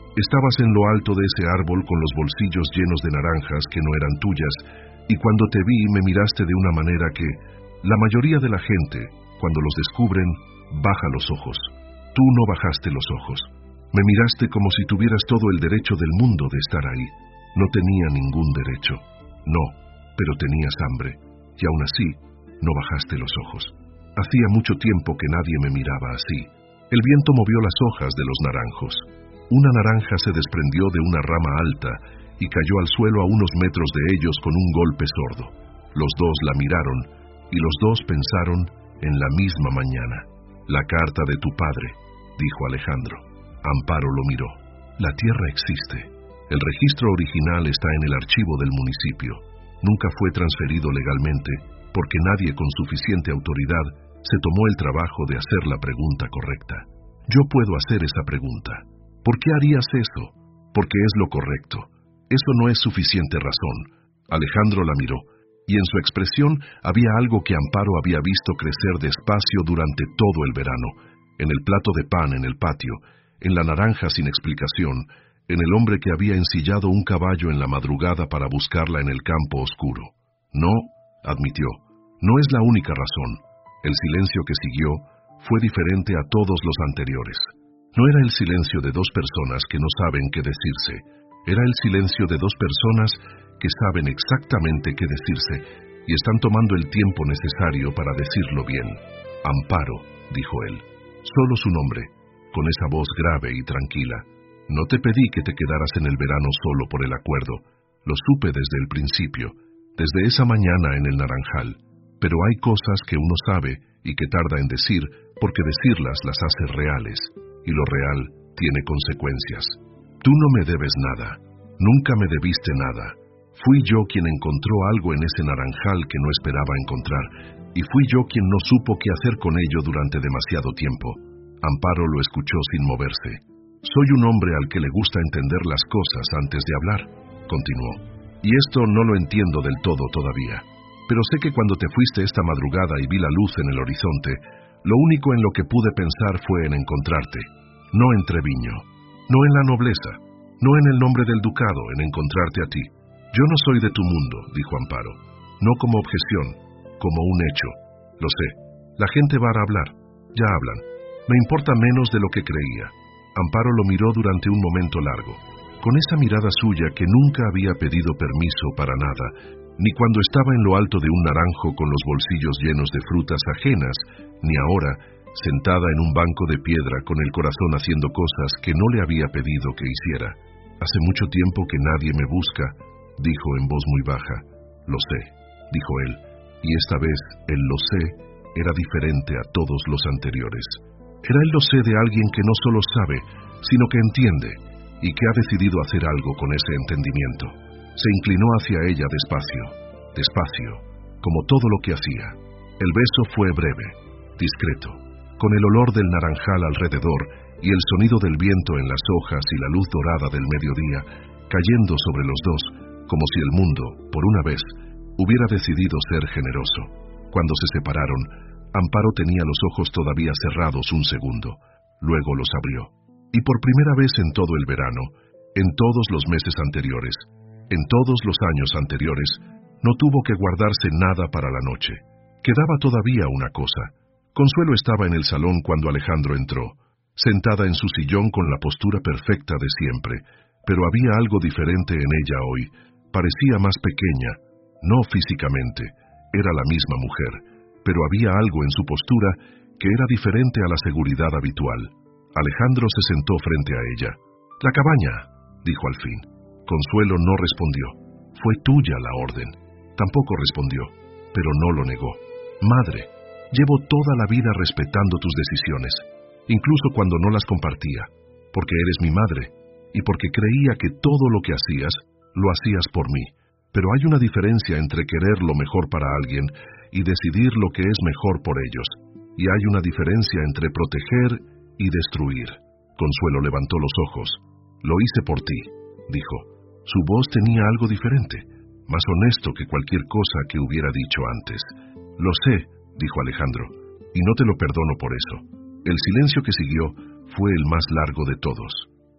Estabas en lo alto de ese árbol con los bolsillos llenos de naranjas que no eran tuyas, y cuando te vi me miraste de una manera que la mayoría de la gente, cuando los descubren, baja los ojos. Tú no bajaste los ojos. Me miraste como si tuvieras todo el derecho del mundo de estar ahí. No tenía ningún derecho. No, pero tenías hambre, y aún así, no bajaste los ojos. Hacía mucho tiempo que nadie me miraba así. El viento movió las hojas de los naranjos. Una naranja se desprendió de una rama alta y cayó al suelo a unos metros de ellos con un golpe sordo. Los dos la miraron, y los dos pensaron en la misma mañana. La carta de tu padre, dijo Alejandro. Amparo lo miró. La tierra existe. El registro original está en el archivo del municipio. Nunca fue transferido legalmente, porque nadie con suficiente autoridad se tomó el trabajo de hacer la pregunta correcta. Yo puedo hacer esa pregunta. ¿Por qué harías eso? Porque es lo correcto. Eso no es suficiente razón. Alejandro la miró, y en su expresión había algo que Amparo había visto crecer despacio durante todo el verano, en el plato de pan en el patio, en la naranja sin explicación, en el hombre que había ensillado un caballo en la madrugada para buscarla en el campo oscuro. No, admitió, no es la única razón. El silencio que siguió fue diferente a todos los anteriores. No era el silencio de dos personas que no saben qué decirse, era el silencio de dos personas que saben exactamente qué decirse y están tomando el tiempo necesario para decirlo bien. Amparo, dijo él, solo su nombre, con esa voz grave y tranquila. No te pedí que te quedaras en el verano solo por el acuerdo, lo supe desde el principio, desde esa mañana en el naranjal, pero hay cosas que uno sabe y que tarda en decir porque decirlas las hace reales, y lo real tiene consecuencias. Tú no me debes nada, nunca me debiste nada. Fui yo quien encontró algo en ese naranjal que no esperaba encontrar, y fui yo quien no supo qué hacer con ello durante demasiado tiempo. Amparo lo escuchó sin moverse. Soy un hombre al que le gusta entender las cosas antes de hablar, continuó, y esto no lo entiendo del todo todavía. Pero sé que cuando te fuiste esta madrugada y vi la luz en el horizonte, lo único en lo que pude pensar fue en encontrarte, no en Treviño, no en la nobleza, no en el nombre del ducado, en encontrarte a ti. Yo no soy de tu mundo, dijo Amparo, no como objeción, como un hecho. Lo sé, la gente va a hablar, ya hablan. Me importa menos de lo que creía. Amparo lo miró durante un momento largo, con esa mirada suya que nunca había pedido permiso para nada, ni cuando estaba en lo alto de un naranjo con los bolsillos llenos de frutas ajenas, ni ahora, sentada en un banco de piedra con el corazón haciendo cosas que no le había pedido que hiciera. Hace mucho tiempo que nadie me busca, dijo en voz muy baja. Lo sé, dijo él, y esta vez el lo sé era diferente a todos los anteriores. Era el lo sé de alguien que no solo sabe, sino que entiende, y que ha decidido hacer algo con ese entendimiento. Se inclinó hacia ella despacio, despacio, como todo lo que hacía. El beso fue breve, discreto, con el olor del naranjal alrededor y el sonido del viento en las hojas y la luz dorada del mediodía cayendo sobre los dos, como si el mundo, por una vez, hubiera decidido ser generoso. Cuando se separaron, Amparo tenía los ojos todavía cerrados un segundo, luego los abrió. Y por primera vez en todo el verano, en todos los meses anteriores, en todos los años anteriores, no tuvo que guardarse nada para la noche. Quedaba todavía una cosa. Consuelo estaba en el salón cuando Alejandro entró, sentada en su sillón con la postura perfecta de siempre, pero había algo diferente en ella hoy. Parecía más pequeña, no físicamente, era la misma mujer, pero había algo en su postura que era diferente a la seguridad habitual. Alejandro se sentó frente a ella. «La cabaña», dijo al fin. Consuelo no respondió. «Fue tuya la orden». Tampoco respondió, pero no lo negó. «Madre, llevo toda la vida respetando tus decisiones, incluso cuando no las compartía, porque eres mi madre, y porque creía que todo lo que hacías, lo hacías por mí. Pero hay una diferencia entre querer lo mejor para alguien y decidir lo que es mejor por ellos. Y hay una diferencia entre proteger y destruir». Consuelo levantó los ojos. «Lo hice por ti», dijo. Su voz tenía algo diferente, más honesto que cualquier cosa que hubiera dicho antes. «Lo sé», dijo Alejandro, «y no te lo perdono por eso». El silencio que siguió fue el más largo de todos.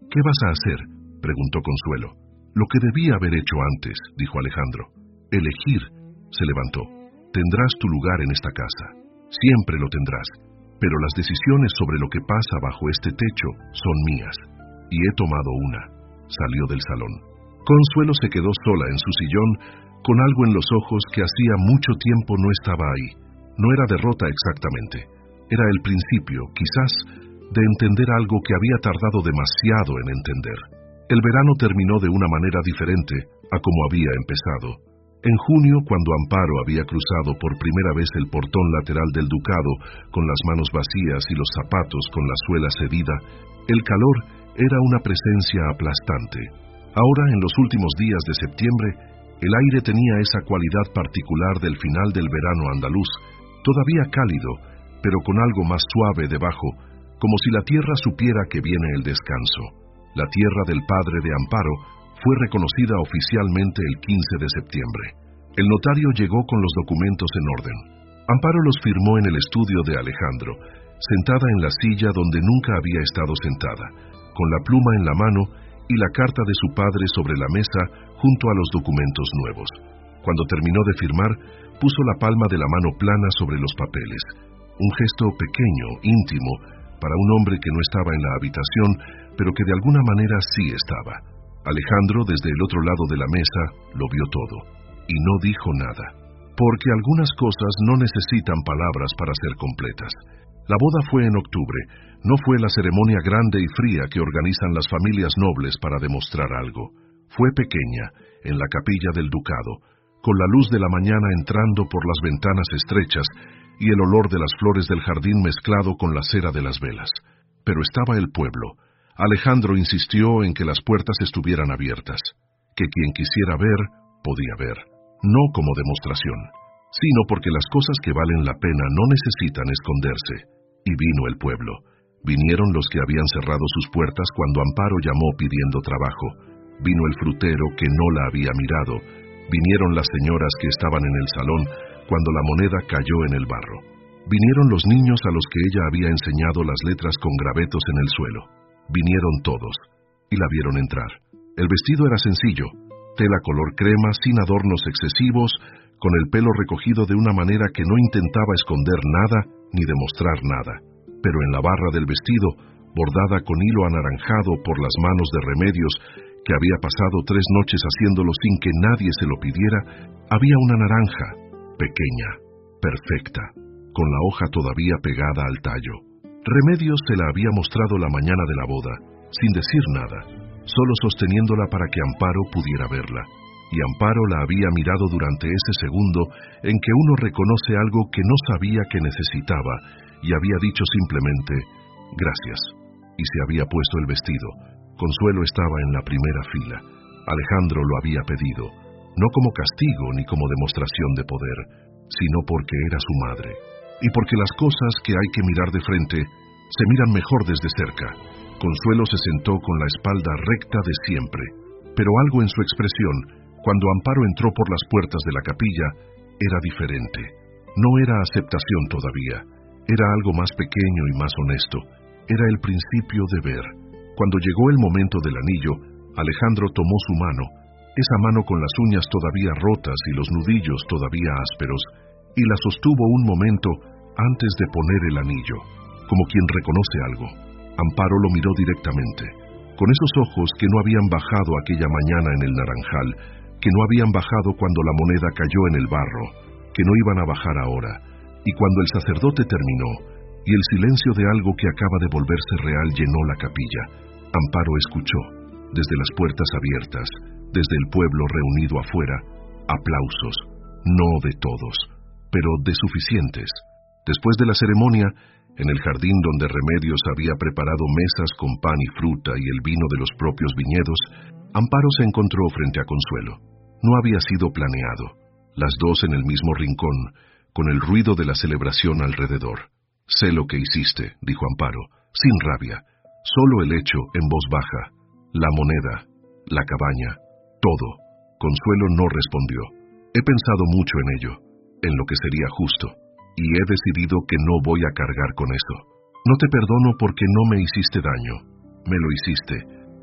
¿Qué vas a hacer?, preguntó Consuelo. Lo que debía haber hecho antes, dijo Alejandro. Elegir. Se levantó. Tendrás tu lugar en esta casa. Siempre lo tendrás. Pero las decisiones sobre lo que pasa bajo este techo son mías. Y he tomado una. Salió del salón. Consuelo se quedó sola en su sillón, con algo en los ojos que hacía mucho tiempo no estaba ahí. No era derrota exactamente. Era el principio, quizás, de entender algo que había tardado demasiado en entender. El verano terminó de una manera diferente a como había empezado. En junio, cuando Amparo había cruzado por primera vez el portón lateral del ducado, con las manos vacías y los zapatos con la suela cedida, el calor era una presencia aplastante. Ahora, en los últimos días de septiembre, el aire tenía esa cualidad particular del final del verano andaluz, todavía cálido, pero con algo más suave debajo, como si la tierra supiera que viene el descanso. La tierra del padre de Amparo fue reconocida oficialmente el quince de septiembre. El notario llegó con los documentos en orden. Amparo los firmó en el estudio de Alejandro, sentada en la silla donde nunca había estado sentada, con la pluma en la mano y la carta de su padre sobre la mesa junto a los documentos nuevos. Cuando terminó de firmar, puso la palma de la mano plana sobre los papeles. Un gesto pequeño, íntimo, para un hombre que no estaba en la habitación, pero que de alguna manera sí estaba. Alejandro, desde el otro lado de la mesa, lo vio todo, y no dijo nada, porque algunas cosas no necesitan palabras para ser completas. La boda fue en octubre, no fue la ceremonia grande y fría que organizan las familias nobles para demostrar algo. Fue pequeña, en la capilla del ducado, con la luz de la mañana entrando por las ventanas estrechas y el olor de las flores del jardín mezclado con la cera de las velas. Pero estaba el pueblo. Alejandro insistió en que las puertas estuvieran abiertas, que quien quisiera ver, podía ver, no como demostración, sino porque las cosas que valen la pena no necesitan esconderse. Y vino el pueblo. Vinieron los que habían cerrado sus puertas cuando Amparo llamó pidiendo trabajo. Vino el frutero que no la había mirado. Vinieron las señoras que estaban en el salón cuando la moneda cayó en el barro. Vinieron los niños a los que ella había enseñado las letras con gravetos en el suelo. Vinieron todos, y la vieron entrar. El vestido era sencillo, tela color crema, sin adornos excesivos, con el pelo recogido de una manera que no intentaba esconder nada ni demostrar nada. Pero en la barra del vestido, bordada con hilo anaranjado por las manos de Remedios, que había pasado tres noches haciéndolo sin que nadie se lo pidiera, había una naranja, pequeña, perfecta, con la hoja todavía pegada al tallo. Remedios se la había mostrado la mañana de la boda, sin decir nada, solo sosteniéndola para que Amparo pudiera verla. Y Amparo la había mirado durante ese segundo en que uno reconoce algo que no sabía que necesitaba, y había dicho simplemente, gracias, y se había puesto el vestido. Consuelo estaba en la primera fila. Alejandro lo había pedido, no como castigo ni como demostración de poder, sino porque era su madre, y porque las cosas que hay que mirar de frente se miran mejor desde cerca. Consuelo se sentó con la espalda recta de siempre, pero algo en su expresión, cuando Amparo entró por las puertas de la capilla, era diferente. No era aceptación todavía, era algo más pequeño y más honesto. Era el principio de ver. Cuando llegó el momento del anillo, Alejandro tomó su mano, esa mano con las uñas todavía rotas y los nudillos todavía ásperos, y la sostuvo un momento antes de poner el anillo, como quien reconoce algo. Amparo lo miró directamente, con esos ojos que no habían bajado aquella mañana en el naranjal, que no habían bajado cuando la moneda cayó en el barro, que no iban a bajar ahora, y cuando el sacerdote terminó, y el silencio de algo que acaba de volverse real llenó la capilla, Amparo escuchó, desde las puertas abiertas, desde el pueblo reunido afuera, aplausos, no de todos, pero de suficientes. Después de la ceremonia, en el jardín donde Remedios había preparado mesas con pan y fruta y el vino de los propios viñedos, Amparo se encontró frente a Consuelo. No había sido planeado. Las dos en el mismo rincón, con el ruido de la celebración alrededor. Sé lo que hiciste, dijo Amparo, sin rabia. Solo el hecho, en voz baja. La moneda, la cabaña, todo. Consuelo no respondió. He pensado mucho en ello, en lo que sería justo, y he decidido que no voy a cargar con eso. No te perdono porque no me hiciste daño. Me lo hiciste.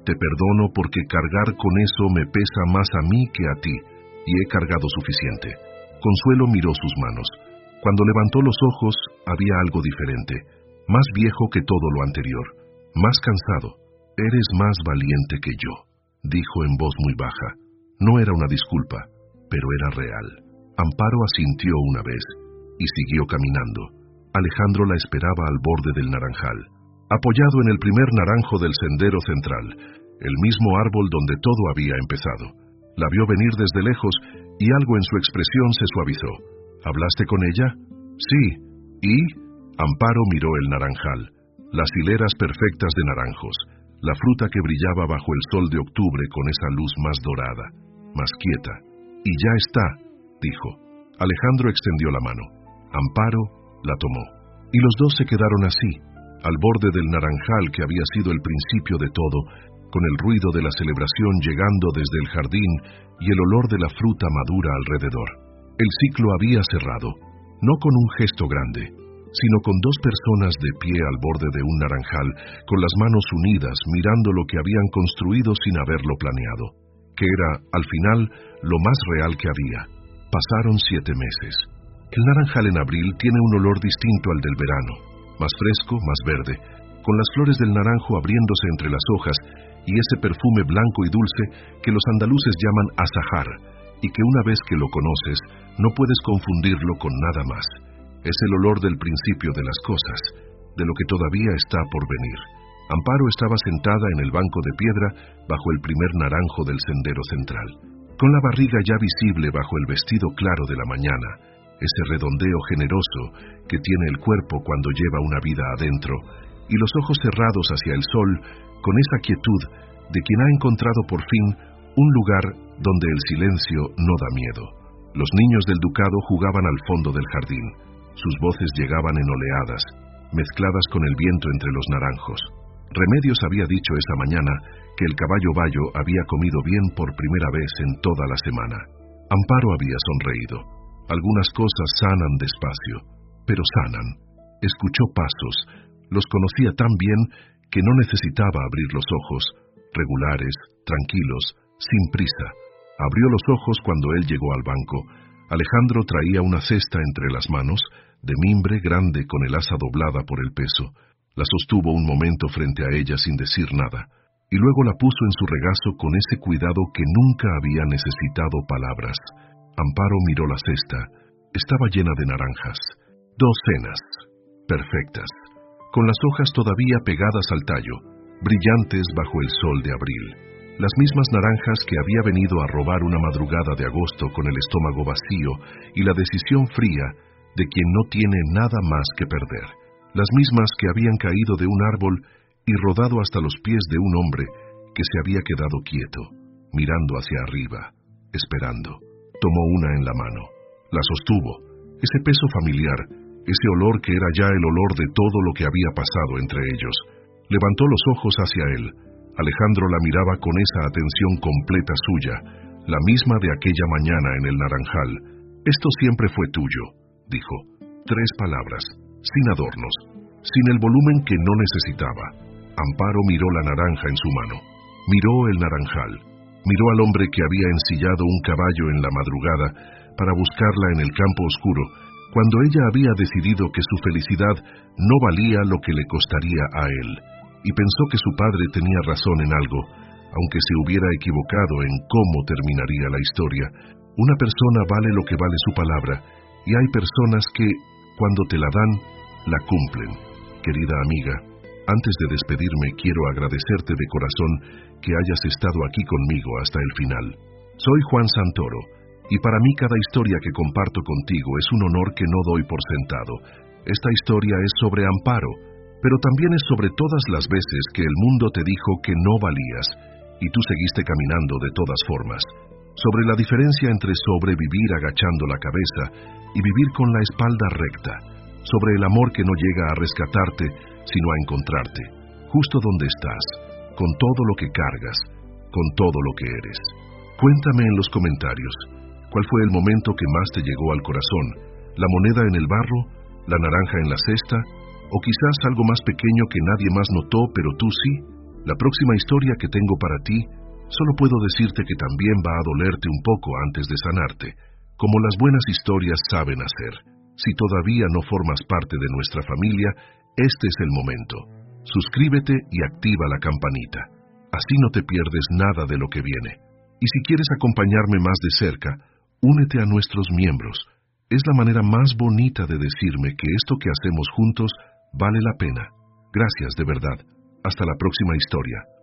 Te perdono porque cargar con eso me pesa más a mí que a ti, y he cargado suficiente. Consuelo miró sus manos. Cuando levantó los ojos, había algo diferente, más viejo que todo lo anterior, más cansado. Eres más valiente que yo, dijo en voz muy baja. No era una disculpa, pero era real. Amparo asintió una vez y siguió caminando. Alejandro la esperaba al borde del naranjal, apoyado en el primer naranjo del sendero central, el mismo árbol donde todo había empezado. La vio venir desde lejos y algo en su expresión se suavizó. ¿Hablaste con ella? Sí. ¿Y? Amparo miró el naranjal, las hileras perfectas de naranjos, la fruta que brillaba bajo el sol de octubre con esa luz más dorada, más quieta. Y ya está, dijo. Alejandro extendió la mano. Amparo la tomó. Y los dos se quedaron así, al borde del naranjal que había sido el principio de todo, con el ruido de la celebración llegando desde el jardín y el olor de la fruta madura alrededor. El ciclo había cerrado, no con un gesto grande, sino con dos personas de pie al borde de un naranjal, con las manos unidas, mirando lo que habían construido sin haberlo planeado, que era, al final, lo más real que había. Pasaron siete meses. El naranjal en abril tiene un olor distinto al del verano, más fresco, más verde, con las flores del naranjo abriéndose entre las hojas y ese perfume blanco y dulce que los andaluces llaman azahar, y que una vez que lo conoces, no puedes confundirlo con nada más. Es el olor del principio de las cosas, de lo que todavía está por venir. Amparo estaba sentada en el banco de piedra bajo el primer naranjo del sendero central, con la barriga ya visible bajo el vestido claro de la mañana, ese redondeo generoso que tiene el cuerpo cuando lleva una vida adentro, y los ojos cerrados hacia el sol, con esa quietud de quien ha encontrado por fin un lugar donde el silencio no da miedo. Los niños del ducado jugaban al fondo del jardín. Sus voces llegaban en oleadas, mezcladas con el viento entre los naranjos. Remedios había dicho esa mañana que el caballo bayo había comido bien por primera vez en toda la semana. Amparo había sonreído. Algunas cosas sanan despacio, pero sanan. Escuchó pasos, los conocía tan bien que no necesitaba abrir los ojos, regulares, tranquilos, sin prisa. Abrió los ojos cuando él llegó al banco. Alejandro traía una cesta entre las manos, de mimbre grande con el asa doblada por el peso. La sostuvo un momento frente a ella sin decir nada, y luego la puso en su regazo con ese cuidado que nunca había necesitado palabras. Amparo miró la cesta. Estaba llena de naranjas. Docenas. Perfectas. Con las hojas todavía pegadas al tallo, brillantes bajo el sol de abril. Las mismas naranjas que había venido a robar una madrugada de agosto con el estómago vacío y la decisión fría de quien no tiene nada más que perder. Las mismas que habían caído de un árbol y rodado hasta los pies de un hombre que se había quedado quieto, mirando hacia arriba, esperando. Tomó una en la mano. La sostuvo. Ese peso familiar, ese olor que era ya el olor de todo lo que había pasado entre ellos. Levantó los ojos hacia él. Alejandro la miraba con esa atención completa suya, la misma de aquella mañana en el naranjal. Esto siempre fue tuyo, dijo. Tres palabras, sin adornos, sin el volumen que no necesitaba. Amparo miró la naranja en su mano. Miró el naranjal. Miró al hombre que había ensillado un caballo en la madrugada para buscarla en el campo oscuro, cuando ella había decidido que su felicidad no valía lo que le costaría a él, y pensó que su padre tenía razón en algo, aunque se hubiera equivocado en cómo terminaría la historia. Una persona vale lo que vale su palabra, y hay personas que, cuando te la dan, la cumplen. Querida amiga, antes de despedirme quiero agradecerte de corazón que hayas estado aquí conmigo hasta el final. Soy Juan Santoro, y para mí cada historia que comparto contigo es un honor que no doy por sentado. Esta historia es sobre Amparo, pero también es sobre todas las veces que el mundo te dijo que no valías, y tú seguiste caminando de todas formas. Sobre la diferencia entre sobrevivir agachando la cabeza y vivir con la espalda recta. Sobre el amor que no llega a rescatarte, sino a encontrarte, justo donde estás, con todo lo que cargas, con todo lo que eres. Cuéntame en los comentarios, ¿cuál fue el momento que más te llegó al corazón? ¿La moneda en el barro? ¿La naranja en la cesta? ¿O quizás algo más pequeño que nadie más notó, pero tú sí? La próxima historia que tengo para ti, solo puedo decirte que también va a dolerte un poco antes de sanarte, como las buenas historias saben hacer. Si todavía no formas parte de nuestra familia, este es el momento. Suscríbete y activa la campanita. Así no te pierdes nada de lo que viene. Y si quieres acompañarme más de cerca, únete a nuestros miembros. Es la manera más bonita de decirme que esto que hacemos juntos vale la pena. Gracias de verdad. Hasta la próxima historia.